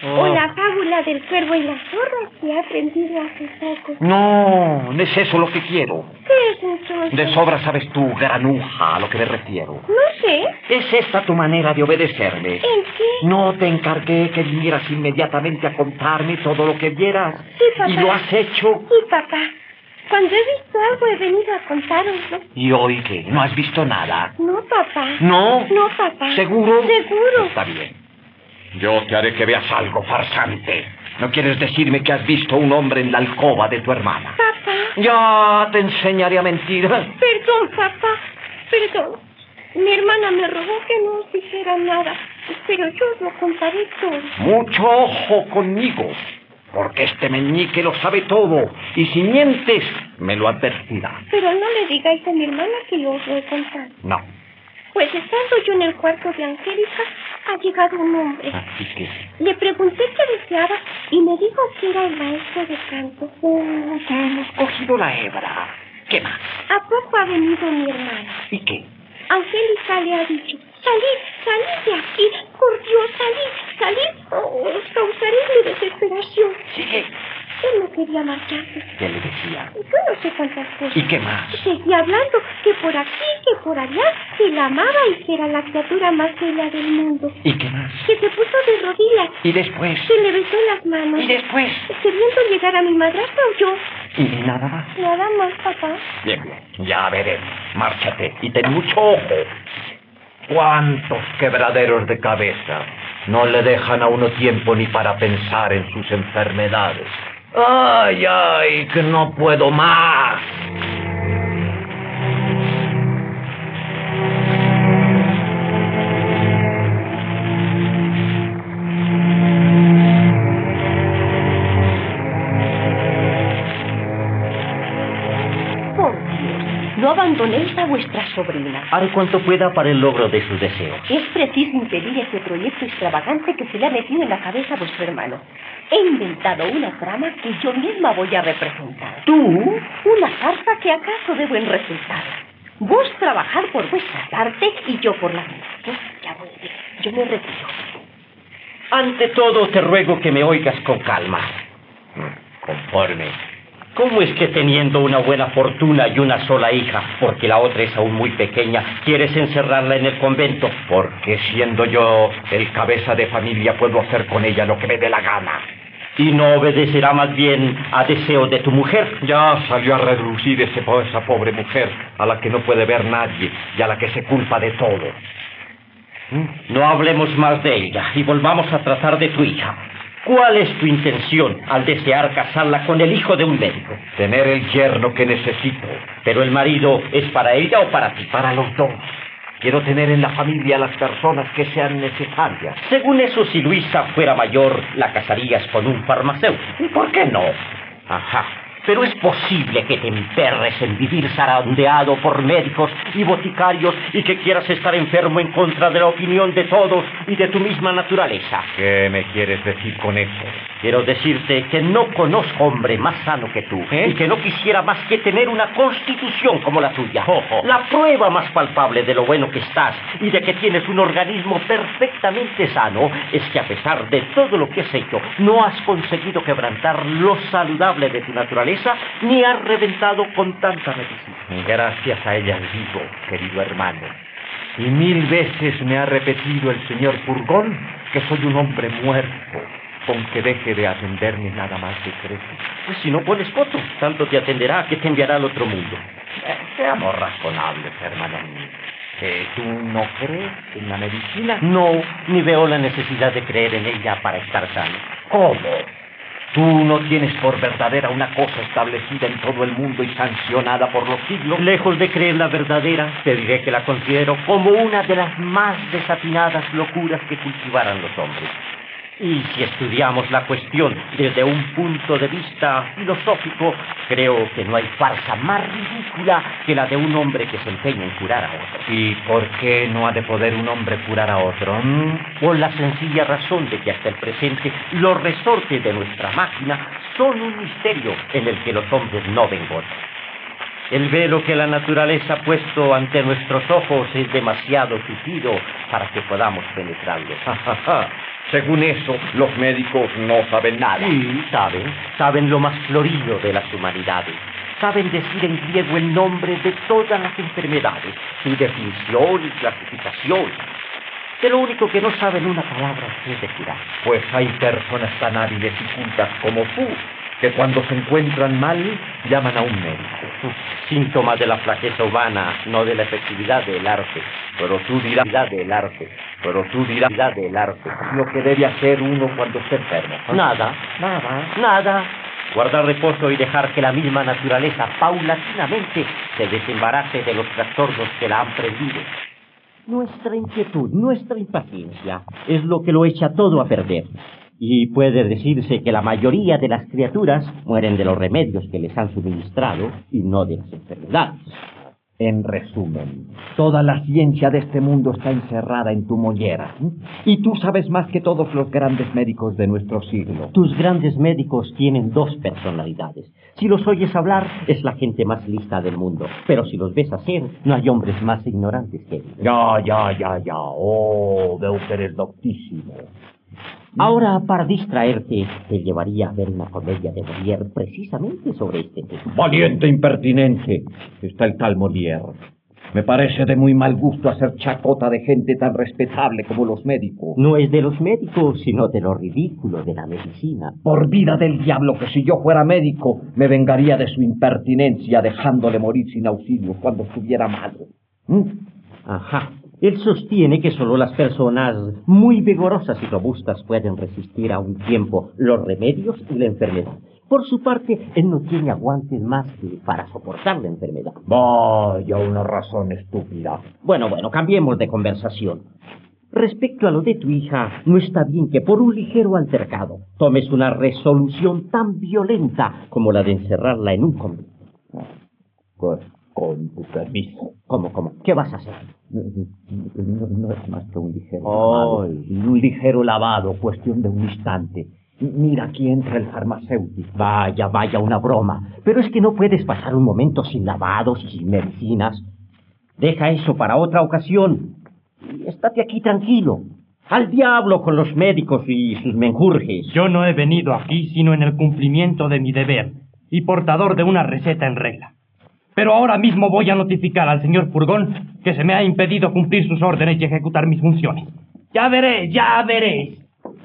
O la fábula del cuervo y la zorra que he aprendido hace poco. No, no es eso lo que quiero. ¿Qué es entonces? De sobra sabes tú, granuja, a lo que me refiero. No sé. ¿Es esta tu manera de obedecerme? ¿En qué? No te encargué que vinieras inmediatamente a contarme todo lo que vieras. Sí, papá. ¿Y lo has hecho? Sí, papá. Cuando he visto algo he venido a contároslo. ¿Y hoy qué? ¿No has visto nada? No, papá. ¿No? No, papá. ¿Seguro? Seguro. Está bien. Yo te haré que veas algo, farsante. ¿No quieres decirme que has visto un hombre en la alcoba de tu hermana? Papá. Ya te enseñaré a mentir. Perdón, papá. Perdón. Mi hermana me rogó que no os dijera nada, pero yo os lo contaré todo. Mucho ojo conmigo, porque este meñique lo sabe todo, y si mientes, me lo advertirá. Pero no le digáis a mi hermana que yo os lo he contado. No. Pues estando yo en el cuarto de Angélica, ha llegado un hombre. Así que... Le pregunté qué deseaba y me dijo que era el maestro de canto. te hemos cogido la hebra. ¿Qué más? ¿A poco ha venido mi hermana? ¿Y qué? Angélica le ha dicho, salid de aquí, por Dios, salid, o os causaré mi desesperación. Sigue. Él no quería marcharse. ¿Qué le decía? Yo no sé cuántas cosas. ¿Y qué más? Seguía hablando que por aquí, que por allá, que la amaba y que era la criatura más bella del mundo. ¿Y qué más? Que se puso de rodillas. ¿Y después? Que le besó las manos. ¿Y después? Queriendo llegar a mi madrastra huyó. ¿Y nada más? Nada más, papá. Bien, ya veremos. Márchate y ten mucho ojo. ¿Cuántos quebraderos de cabeza no le dejan a uno tiempo ni para pensar en sus enfermedades? ¡Ay, ay, que no puedo más! No abandonéis a vuestra sobrina. Haré cuanto pueda para el logro de sus deseos. Es preciso impedir ese proyecto extravagante que se le ha metido en la cabeza a vuestro hermano. He inventado una trama que yo misma voy a representar. ¿Tú? Una farsa que acaso debo en resultar. Vos trabajar por vuestra parte y yo por la mía. Ya voy, yo me retiro. Ante todo te ruego que me oigas con calma. Conforme. ¿Cómo es que teniendo una buena fortuna y una sola hija, porque la otra es aún muy pequeña, quieres encerrarla en el convento? Porque siendo yo el cabeza de familia puedo hacer con ella lo que me dé la gana. ¿Y no obedecerá más bien a deseo de tu mujer? Ya salió a relucir esa pobre mujer, a la que no puede ver nadie y a la que se culpa de todo. No hablemos más de ella y volvamos a tratar de tu hija. ¿Cuál es tu intención al desear casarla con el hijo de un médico? Tener el yerno que necesito. ¿Pero el marido es para ella o para ti? Para los dos. Quiero tener en la familia a las personas que sean necesarias. Según eso, si Luisa fuera mayor, la casarías con un farmacéutico. ¿Y por qué no? Ajá. Pero es posible que te emperres en vivir zarandeado por médicos y boticarios y que quieras estar enfermo en contra de la opinión de todos y de tu misma naturaleza. ¿Qué me quieres decir con eso? Quiero decirte que no conozco hombre más sano que tú y que no quisiera más que tener una constitución como la tuya. La prueba más palpable de lo bueno que estás y de que tienes un organismo perfectamente sano es que a pesar de todo lo que has hecho, no has conseguido quebrantar lo saludable de tu naturaleza ni has reventado con tanta medicina. Gracias a ella vivo, querido hermano. Y 1000 veces me ha repetido el señor Purgón que soy un hombre muerto, con que deje de atenderme nada más de crecer. Pues si no pones coto, tanto te atenderá que te enviará al otro mundo. Seamos razonables, hermano mío. ¿Tú no crees en la medicina? No, ni veo la necesidad de creer en ella para estar sano. ¿Cómo? ¿Tú no tienes por verdadera una cosa establecida en todo el mundo y sancionada por los siglos? Lejos de creer la verdadera, te diré que la considero como una de las más desatinadas locuras que cultivaran los hombres. Y si estudiamos la cuestión desde un punto de vista filosófico, creo que no hay farsa más ridícula que la de un hombre que se empeña en curar a otro. ¿Y por qué no ha de poder un hombre curar a otro? Por la sencilla razón de que hasta el presente los resortes de nuestra máquina son un misterio en el que los hombres no ven gota. El velo que la naturaleza ha puesto ante nuestros ojos es demasiado tupido para que podamos penetrarlo. Según eso, los médicos no saben nada. Sí, saben lo más florido de las humanidades. Saben decir en griego el nombre de todas las enfermedades, su definición y clasificación. De lo único que no saben una palabra es de curar. Pues hay personas tan hábiles y cultas como tú, que cuando se encuentran mal, llaman a un médico. Síntoma de la flaqueza humana, no de la efectividad del arte. Pero tú dirás lo que debe hacer uno cuando está enfermo. Nada. Guardar reposo y dejar que la misma naturaleza paulatinamente se desembarace de los trastornos que la han prendido. Nuestra inquietud, nuestra impaciencia es lo que lo echa todo a perder. Y puede decirse que la mayoría de las criaturas mueren de los remedios que les han suministrado y no de las enfermedades. En resumen, toda la ciencia de este mundo está encerrada en tu mollera. Y tú sabes más que todos los grandes médicos de nuestro siglo. Tus grandes médicos tienen dos personalidades. Si los oyes hablar, es la gente más lista del mundo. Pero si los ves hacer, no hay hombres más ignorantes que ellos. Ya. Oh, veo que eres doctísimo. Ahora, para distraerte, te llevaría a ver una comedia de Molière precisamente sobre este tema. Valiente impertinente. Está el tal Molière. Me parece de muy mal gusto hacer chacota de gente tan respetable como los médicos. No es de los médicos, sino de lo ridículo de la medicina. Por vida del diablo, que si yo fuera médico, me vengaría de su impertinencia dejándole morir sin auxilio cuando estuviera malo. Ajá. Él sostiene que solo las personas muy vigorosas y robustas pueden resistir a un tiempo los remedios y la enfermedad. Por su parte, él no tiene aguantes más que para soportar la enfermedad. Vaya, una razón estúpida. Bueno, cambiemos de conversación. Respecto a lo de tu hija, no está bien que por un ligero altercado tomes una resolución tan violenta como la de encerrarla en un convento. Pues, con tu permiso. ¿Cómo? ¿Qué vas a hacer? No es más que un ligero lavado. Un ligero lavado, cuestión de un instante. Mira, aquí entra el farmacéutico. Vaya, una broma. Pero es que no puedes pasar un momento sin lavados y sin medicinas. Deja eso para otra ocasión. Y estate aquí tranquilo. Al diablo con los médicos y sus menjurjes. Yo no he venido aquí sino en el cumplimiento de mi deber y portador de una receta en regla. Pero ahora mismo voy a notificar al señor Furgón que se me ha impedido cumplir sus órdenes y ejecutar mis funciones. Ya veréis.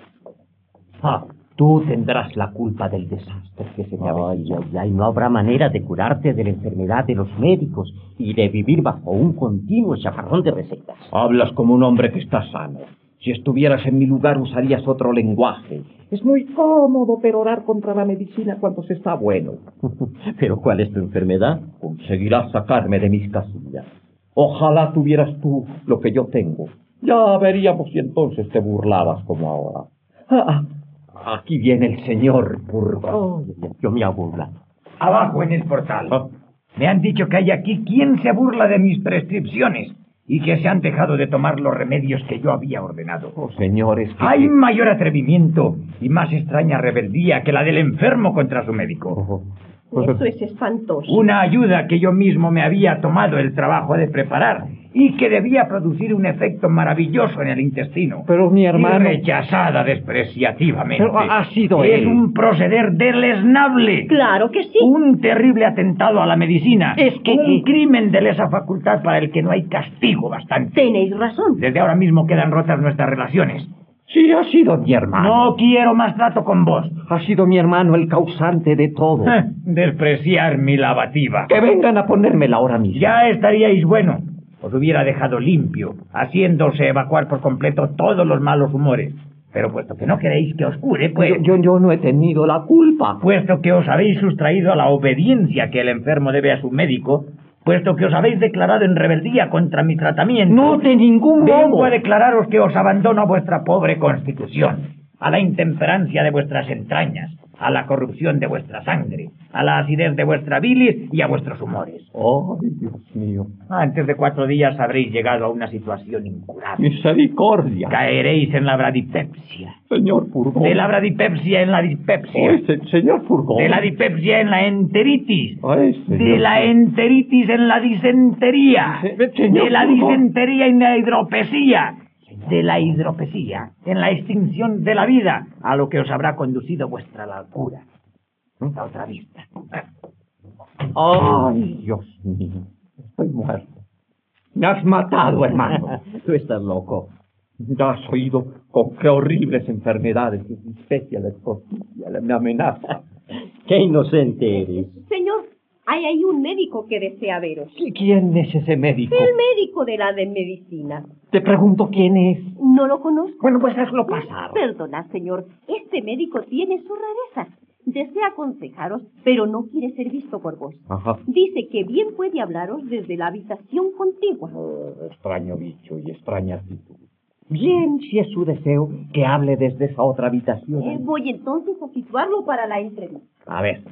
Tú tendrás la culpa del desastre que se te ha venido. Ay, no habrá manera de curarte de la enfermedad de los médicos y de vivir bajo un continuo chaparrón de recetas. Hablas como un hombre que está sano. Si estuvieras en mi lugar usarías otro lenguaje. Es muy cómodo perorar contra la medicina cuando se está bueno. ¿Pero cuál es tu enfermedad? Conseguirás sacarme de mis casillas. Ojalá tuvieras tú lo que yo tengo. Ya veríamos si entonces te burlabas como ahora. Aquí viene el señor Furgón. Yo me hago burlar. Abajo en el portal. Me han dicho que hay aquí quien se burla de mis prescripciones y que se han dejado de tomar los remedios que yo había ordenado. Señores... Hay mayor atrevimiento y más extraña rebeldía que la del enfermo contra su médico. Eso es espantoso. Una ayuda que yo mismo me había tomado el trabajo de preparar y que debía producir un efecto maravilloso en el intestino. Pero mi hermano... Y rechazada despreciativamente. Pero ha sido Es él. un proceder deleznable. Claro que sí. Un terrible atentado a la medicina. Es que... Un crimen de lesa facultad para el que no hay castigo bastante. Tenéis razón. Desde ahora mismo quedan rotas nuestras relaciones. Sí, ha sido mi hermano. No quiero más trato con vos. Ha sido mi hermano el causante de todo. Despreciar mi lavativa. Que vengan a ponérmela ahora mismo. Ya estaríais bueno. Os hubiera dejado limpio, haciéndose evacuar por completo todos los malos humores. Pero puesto que no queréis que os cure, pues... Yo no he tenido la culpa. Puesto que os habéis sustraído a la obediencia que el enfermo debe a su médico, puesto que os habéis declarado en rebeldía contra mi tratamiento... No, de ningún modo. Vengo a declararos que os abandono a vuestra pobre constitución, a la intemperancia de vuestras entrañas, a la corrupción de vuestra sangre, a la acidez de vuestra bilis y a vuestros humores. ¡Ay, Dios mío! Antes de 4 días habréis llegado a una situación incurable. ¡Misericordia! Caeréis en la bradipepsia. Señor Furgón. De la bradipepsia en la dispepsia. Ay, señor Furgón. De la dispepsia en la enteritis. Ay, señor. De la enteritis en la disentería. Señor De la Furgón. disentería en la hidropesía. de la hidropesía, en la extinción de la vida, a lo que os habrá conducido vuestra locura. La otra vista. ¡Ay, Dios mío! Estoy muerto. Me has matado, hermano. Tú estás loco. ¿Ya has oído con qué horribles enfermedades y especial escotilla me amenaza? ¡Qué inocente eres! Señor, hay ahí un médico que desea veros. ¿Quién es ese médico? El médico de la de medicina. Te pregunto quién es. No lo conozco. Bueno, pues hazlo pasar. Perdona, señor. Este médico tiene su rareza. Desea aconsejaros, pero no quiere ser visto por vos. Ajá. Dice que bien puede hablaros desde la habitación contigua. Extraño bicho y extraña actitud. Bien, si es su deseo, que hable desde esa otra habitación. Voy entonces a situarlo para la entrevista. A ver.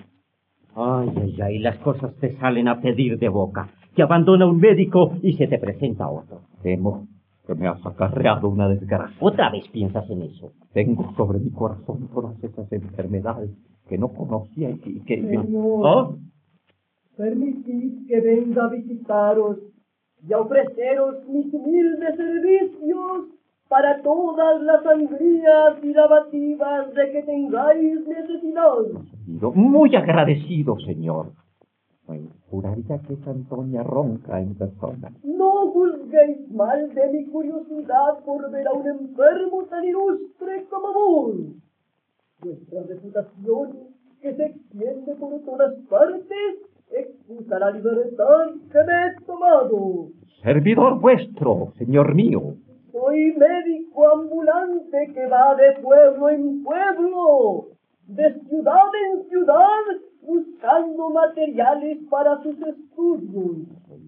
Ay, las cosas te salen a pedir de boca. Te abandona un médico y se te presenta otro. Temo que me has acarreado una desgracia. ¿Otra vez piensas en eso? Tengo sobre mi corazón todas esas enfermedades que no conocía y que... Señor, ¿Oh? permitid que venga a visitaros y a ofreceros mis humildes servicios para todas las sangrías y lavativas de que tengáis necesidad. Muy agradecido, señor. Juraría que es Antonia Ronca en persona. No juzguéis mal de mi curiosidad por ver a un enfermo tan ilustre como vos. Vuestra reputación, que se extiende por todas partes, excusa la libertad que me he tomado. Servidor vuestro, señor mío. Soy médico ambulante que va de pueblo en pueblo, de ciudad en ciudad, buscando materiales para sus estudios.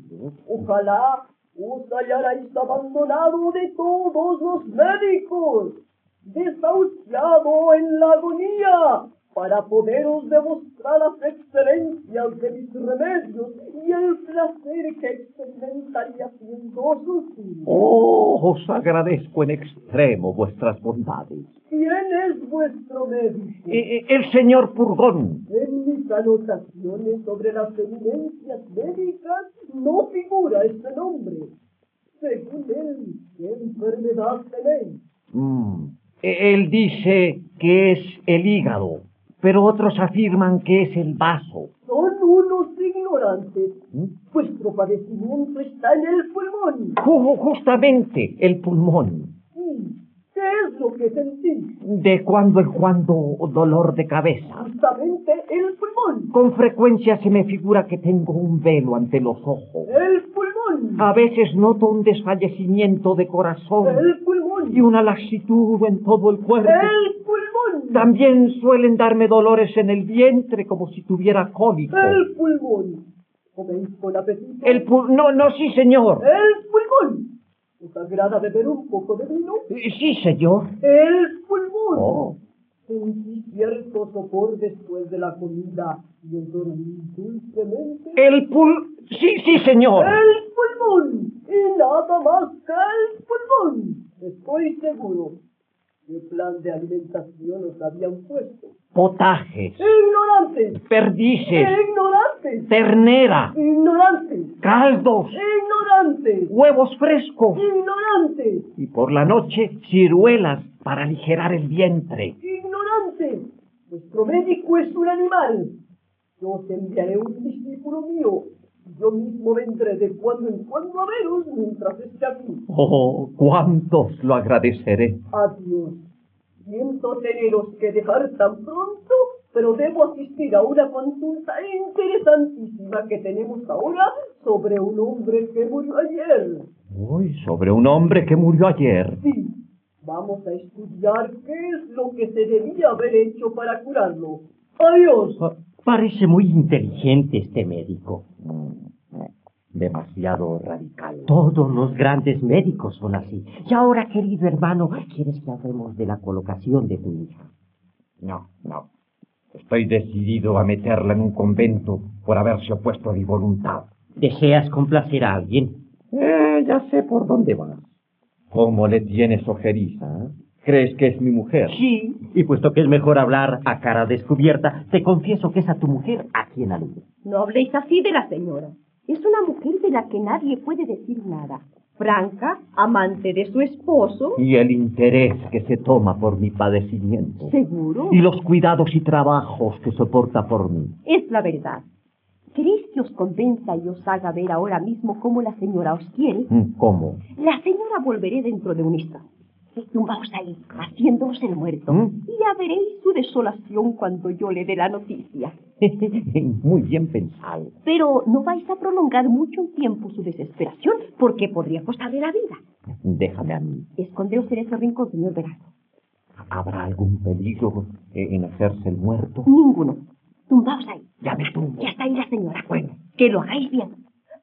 Ojalá os hallarais abandonado de todos los médicos, desahuciado en la agonía, para poderos demostrar las excelencias de mis remedios y el placer que experimentaría siendo útil. Oh, os agradezco en extremo vuestras bondades. ¿Quién es vuestro médico? El señor Purgón. En mis anotaciones sobre las eminencias médicas no figura ese nombre. Según él, ¿qué enfermedad tenéis? Él dice que es el hígado, pero otros afirman que es el vaso. Son unos ignorantes. Vuestro padecimiento está en el pulmón. Justamente, el pulmón. ¿Qué es lo que sentís? De cuando en cuando dolor de cabeza. Justamente el pulmón. Con frecuencia se me figura que tengo un velo ante los ojos. El pulmón. A veces noto un desfallecimiento de corazón. El pulmón. Y una laxitud en todo el cuerpo. El pulmón. También suelen darme dolores en el vientre como si tuviera cólico. El pulmón. ¿Coméis con apetito? No, sí, señor. El pulmón. ¿Os agrada beber un poco de vino? Sí, señor. El pulmón. Oh. Sentí cierto sopor después de la comida y os dormí dulcemente. Sí, señor. El pulmón. Y nada más que el pulmón. Estoy seguro. ¿Qué plan de alimentación os habían puesto? Potajes. Ignorantes. Perdices. Ignorantes. Ternera. Ignorantes. Caldos. Ignorantes. Huevos frescos. Ignorantes. Y por la noche, ciruelas para aligerar el vientre. Ignorantes. Vuestro médico es un animal. Yo os enviaré un discípulo mío. Yo mismo vendré de cuando en cuando a veros mientras esté aquí. Oh, cuántos lo agradeceré. Adiós. Siento teneros que dejar tan pronto, pero debo asistir a una consulta interesantísima que tenemos ahora sobre un hombre que murió ayer. Uy, sobre un hombre que murió ayer. Sí. Vamos a estudiar qué es lo que se debía haber hecho para curarlo. Adiós. Parece muy inteligente este médico. Demasiado radical. Todos los grandes médicos son así. Y ahora, querido hermano, ¿quieres que hablemos de la colocación de tu hija? No. Estoy decidido a meterla en un convento por haberse opuesto a mi voluntad. ¿Deseas complacer a alguien? Ya sé por dónde vas. ¿Cómo le tienes ojeriza? ¿Crees que es mi mujer? Sí, y puesto que es mejor hablar a cara descubierta, te confieso que es a tu mujer a quien aludo. No habléis así de la señora. Es una mujer de la que nadie puede decir nada. Franca, amante de su esposo. Y el interés que se toma por mi padecimiento. ¿Seguro? Y los cuidados y trabajos que soporta por mí. Es la verdad. ¿Queréis que os convenza y os haga ver ahora mismo cómo la señora os quiere? ¿Cómo? La señora volveré dentro de un instante. Tumbaos ahí, haciéndoos el muerto. Y ya veréis su desolación cuando yo le dé la noticia. Muy bien pensado. Pero no vais a prolongar mucho el tiempo su desesperación, porque podría costarle la vida. Déjame a mí. Escondeos en ese rincón, señor Velasco. ¿Habrá algún peligro en hacerse el muerto? Ninguno. Tumbaos ahí. Ya me tumbo. Ya está ahí la señora. Bueno. Que lo hagáis bien.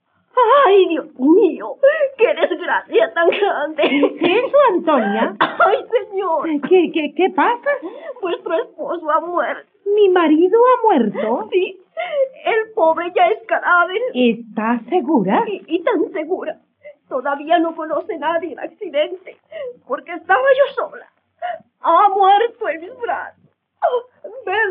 ¡Ay, Dios mío! ¡Qué desgracia tan grande! ¿Qué es eso, Antonia? ¡Ay, señor! ¿Qué pasa? Vuestro esposo ha muerto. ¿Mi marido ha muerto? Sí, el pobre ya es cadáver. ¿Estás segura? Y tan segura. Todavía no conoce nadie el accidente, porque estaba yo sola. Ha muerto en mis brazos. Oh,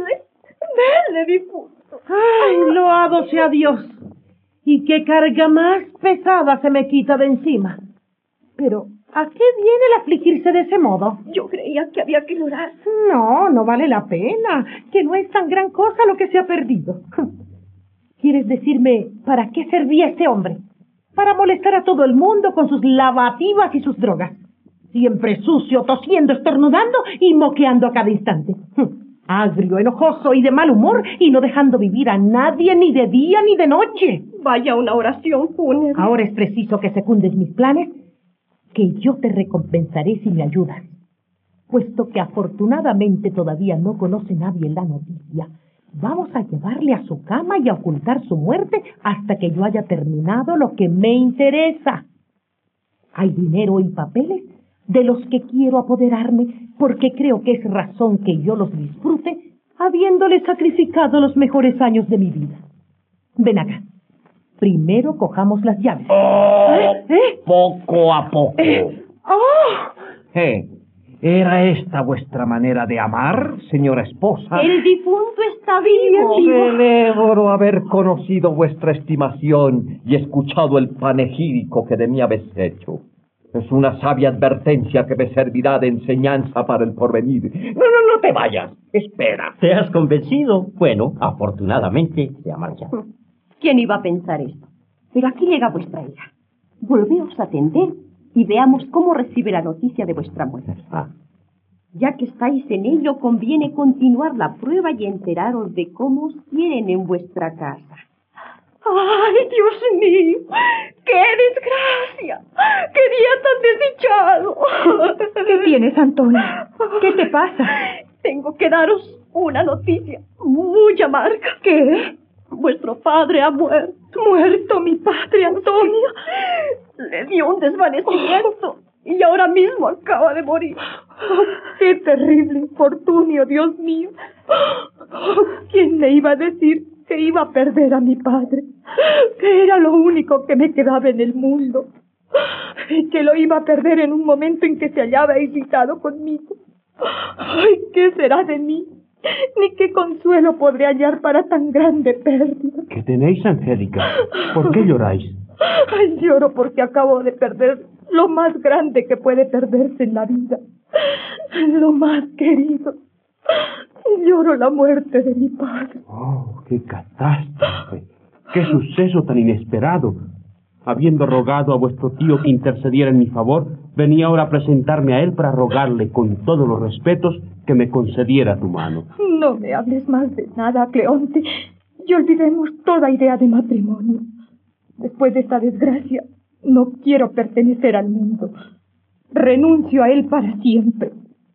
vedle, difunto. ¡Ay, loado sea Dios! Y qué carga más pesada se me quita de encima. Pero, ¿a qué viene el afligirse de ese modo? Yo creía que había que llorar. No vale la pena, que no es tan gran cosa lo que se ha perdido. ¿Quieres decirme para qué servía este hombre? Para molestar a todo el mundo con sus lavativas y sus drogas. Siempre sucio, tosiendo, estornudando y moqueando a cada instante. Agrio, enojoso y de mal humor, y no dejando vivir a nadie ni de día ni de noche. Vaya una oración fúnebre. Ahora es preciso que secundes mis planes, que yo te recompensaré si me ayudas. Puesto que afortunadamente todavía no conoce nadie la noticia, vamos a llevarle a su cama y a ocultar su muerte hasta que yo haya terminado lo que me interesa. Hay dinero y papeles de los que quiero apoderarme, porque creo que es razón que yo los disfrute, habiéndole sacrificado los mejores años de mi vida. Ven acá. Primero cojamos las llaves. Poco a poco. ¿Era esta vuestra manera de amar, señora esposa? El difunto está vivo. Celebro haber conocido vuestra estimación y escuchado el panegírico que de mí habéis hecho. Es una sabia advertencia que me servirá de enseñanza para el porvenir. No te vayas. Espera. ¿Te has convencido? Bueno, afortunadamente se ha marchado. ¿Quién iba a pensar esto? Pero aquí llega vuestra hija. Volveos a atender y veamos cómo recibe la noticia de vuestra muerte. Ya que estáis en ello, conviene continuar la prueba y enteraros de cómo os quieren en vuestra casa. ¡Ay, Dios mío! ¡Qué desgracia! ¡Qué día tan desdichado! ¿Qué tienes, Antonia? ¿Qué te pasa? Tengo que daros una noticia muy amarga. ¿Qué? Vuestro padre ha muerto. ¿Muerto mi padre, Antonia? Le dio un desvanecimiento y ahora mismo acaba de morir. ¡Qué terrible infortunio, Dios mío! ¿Quién me iba a decir que iba a perder a mi padre? Que era lo único que me quedaba en el mundo. Y que lo iba a perder en un momento en que se hallaba irritado conmigo. ¡Ay, qué será de mí! Ni qué consuelo podré hallar para tan grande pérdida. ¿Qué tenéis, Angélica? ¿Por qué lloráis? Ay, lloro porque acabo de perder lo más grande que puede perderse en la vida. Lo más querido. Lloro la muerte de mi padre. ¡Oh, qué catástrofe! ¡Qué suceso tan inesperado! Habiendo rogado a vuestro tío que intercediera en mi favor, venía ahora a presentarme a él para rogarle con todos los respetos que me concediera tu mano. No me hables más de nada, Cleonte, y olvidemos toda idea de matrimonio. Después de esta desgracia, no quiero pertenecer al mundo. Renuncio a él para siempre.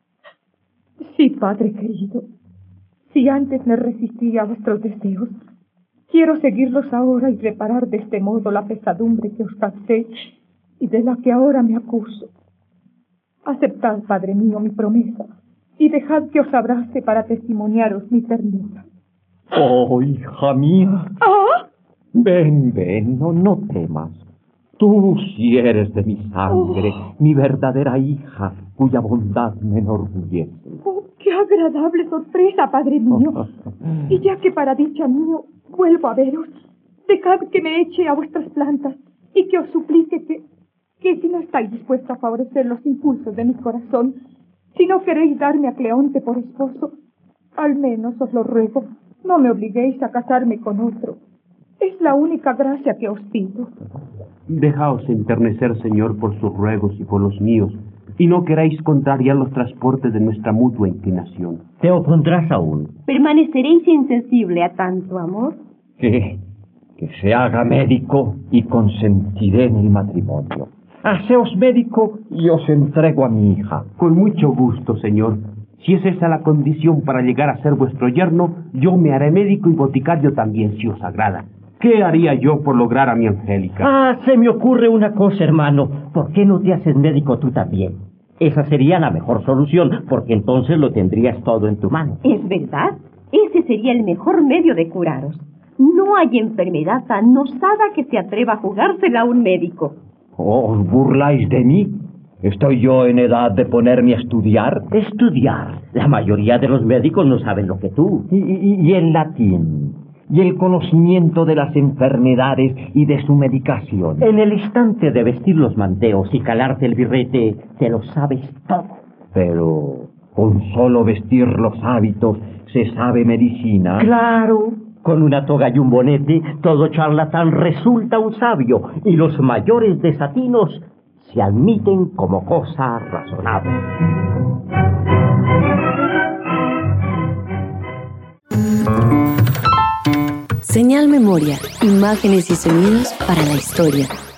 Sí, padre querido, si antes me resistía a vuestros deseos, quiero seguirlos ahora y reparar de este modo la pesadumbre que os causé y de la que ahora me acuso. Aceptad, padre mío, mi promesa y dejad que os abrace para testimoniaros mi ternura. Oh, hija mía. Ven, no temas. Tú sí eres de mi sangre, mi verdadera hija, cuya bondad me enorgullece. Oh, qué agradable sorpresa, padre mío. Y ya que para dicha mío vuelvo a veros, Dejad que me eche a vuestras plantas y que os suplique que si no estáis dispuesto a favorecer los impulsos de mi corazón, si no queréis darme a Cleonte por esposo, al menos os lo ruego, no me obliguéis a casarme con otro. Es la única gracia que os pido. Dejaos enternecer, señor, por sus ruegos y por los míos, y no queráis contrariar los transportes de nuestra mutua inclinación. ¿Te opondrás aún? ¿Permaneceréis insensible a tanto amor? Que se haga médico y consentiré en el matrimonio. Haceos médico y os entrego a mi hija. Con mucho gusto, señor. Si es esa la condición para llegar a ser vuestro yerno, yo me haré médico y boticario también, si os agrada. ¿Qué haría yo por lograr a mi Angélica? Se me ocurre una cosa, hermano. ¿Por qué no te haces médico tú también? Esa sería la mejor solución, porque entonces lo tendrías todo en tu mano. Es verdad. Ese sería el mejor medio de curaros. No hay enfermedad tan osada que se atreva a jugársela a un médico. ¿Os burláis de mí? ¿Estoy yo en edad de ponerme a estudiar? Estudiar. La mayoría de los médicos no saben lo que tú. Y el latín. Y el conocimiento de las enfermedades y de su medicación. En el instante de vestir los manteos y calarte el birrete, te lo sabes todo. Pero con solo vestir los hábitos se sabe medicina. Claro. Con una toga y un bonete, todo charlatán resulta un sabio, y los mayores desatinos se admiten como cosa razonable. Señal Memoria, imágenes y sonidos para la historia.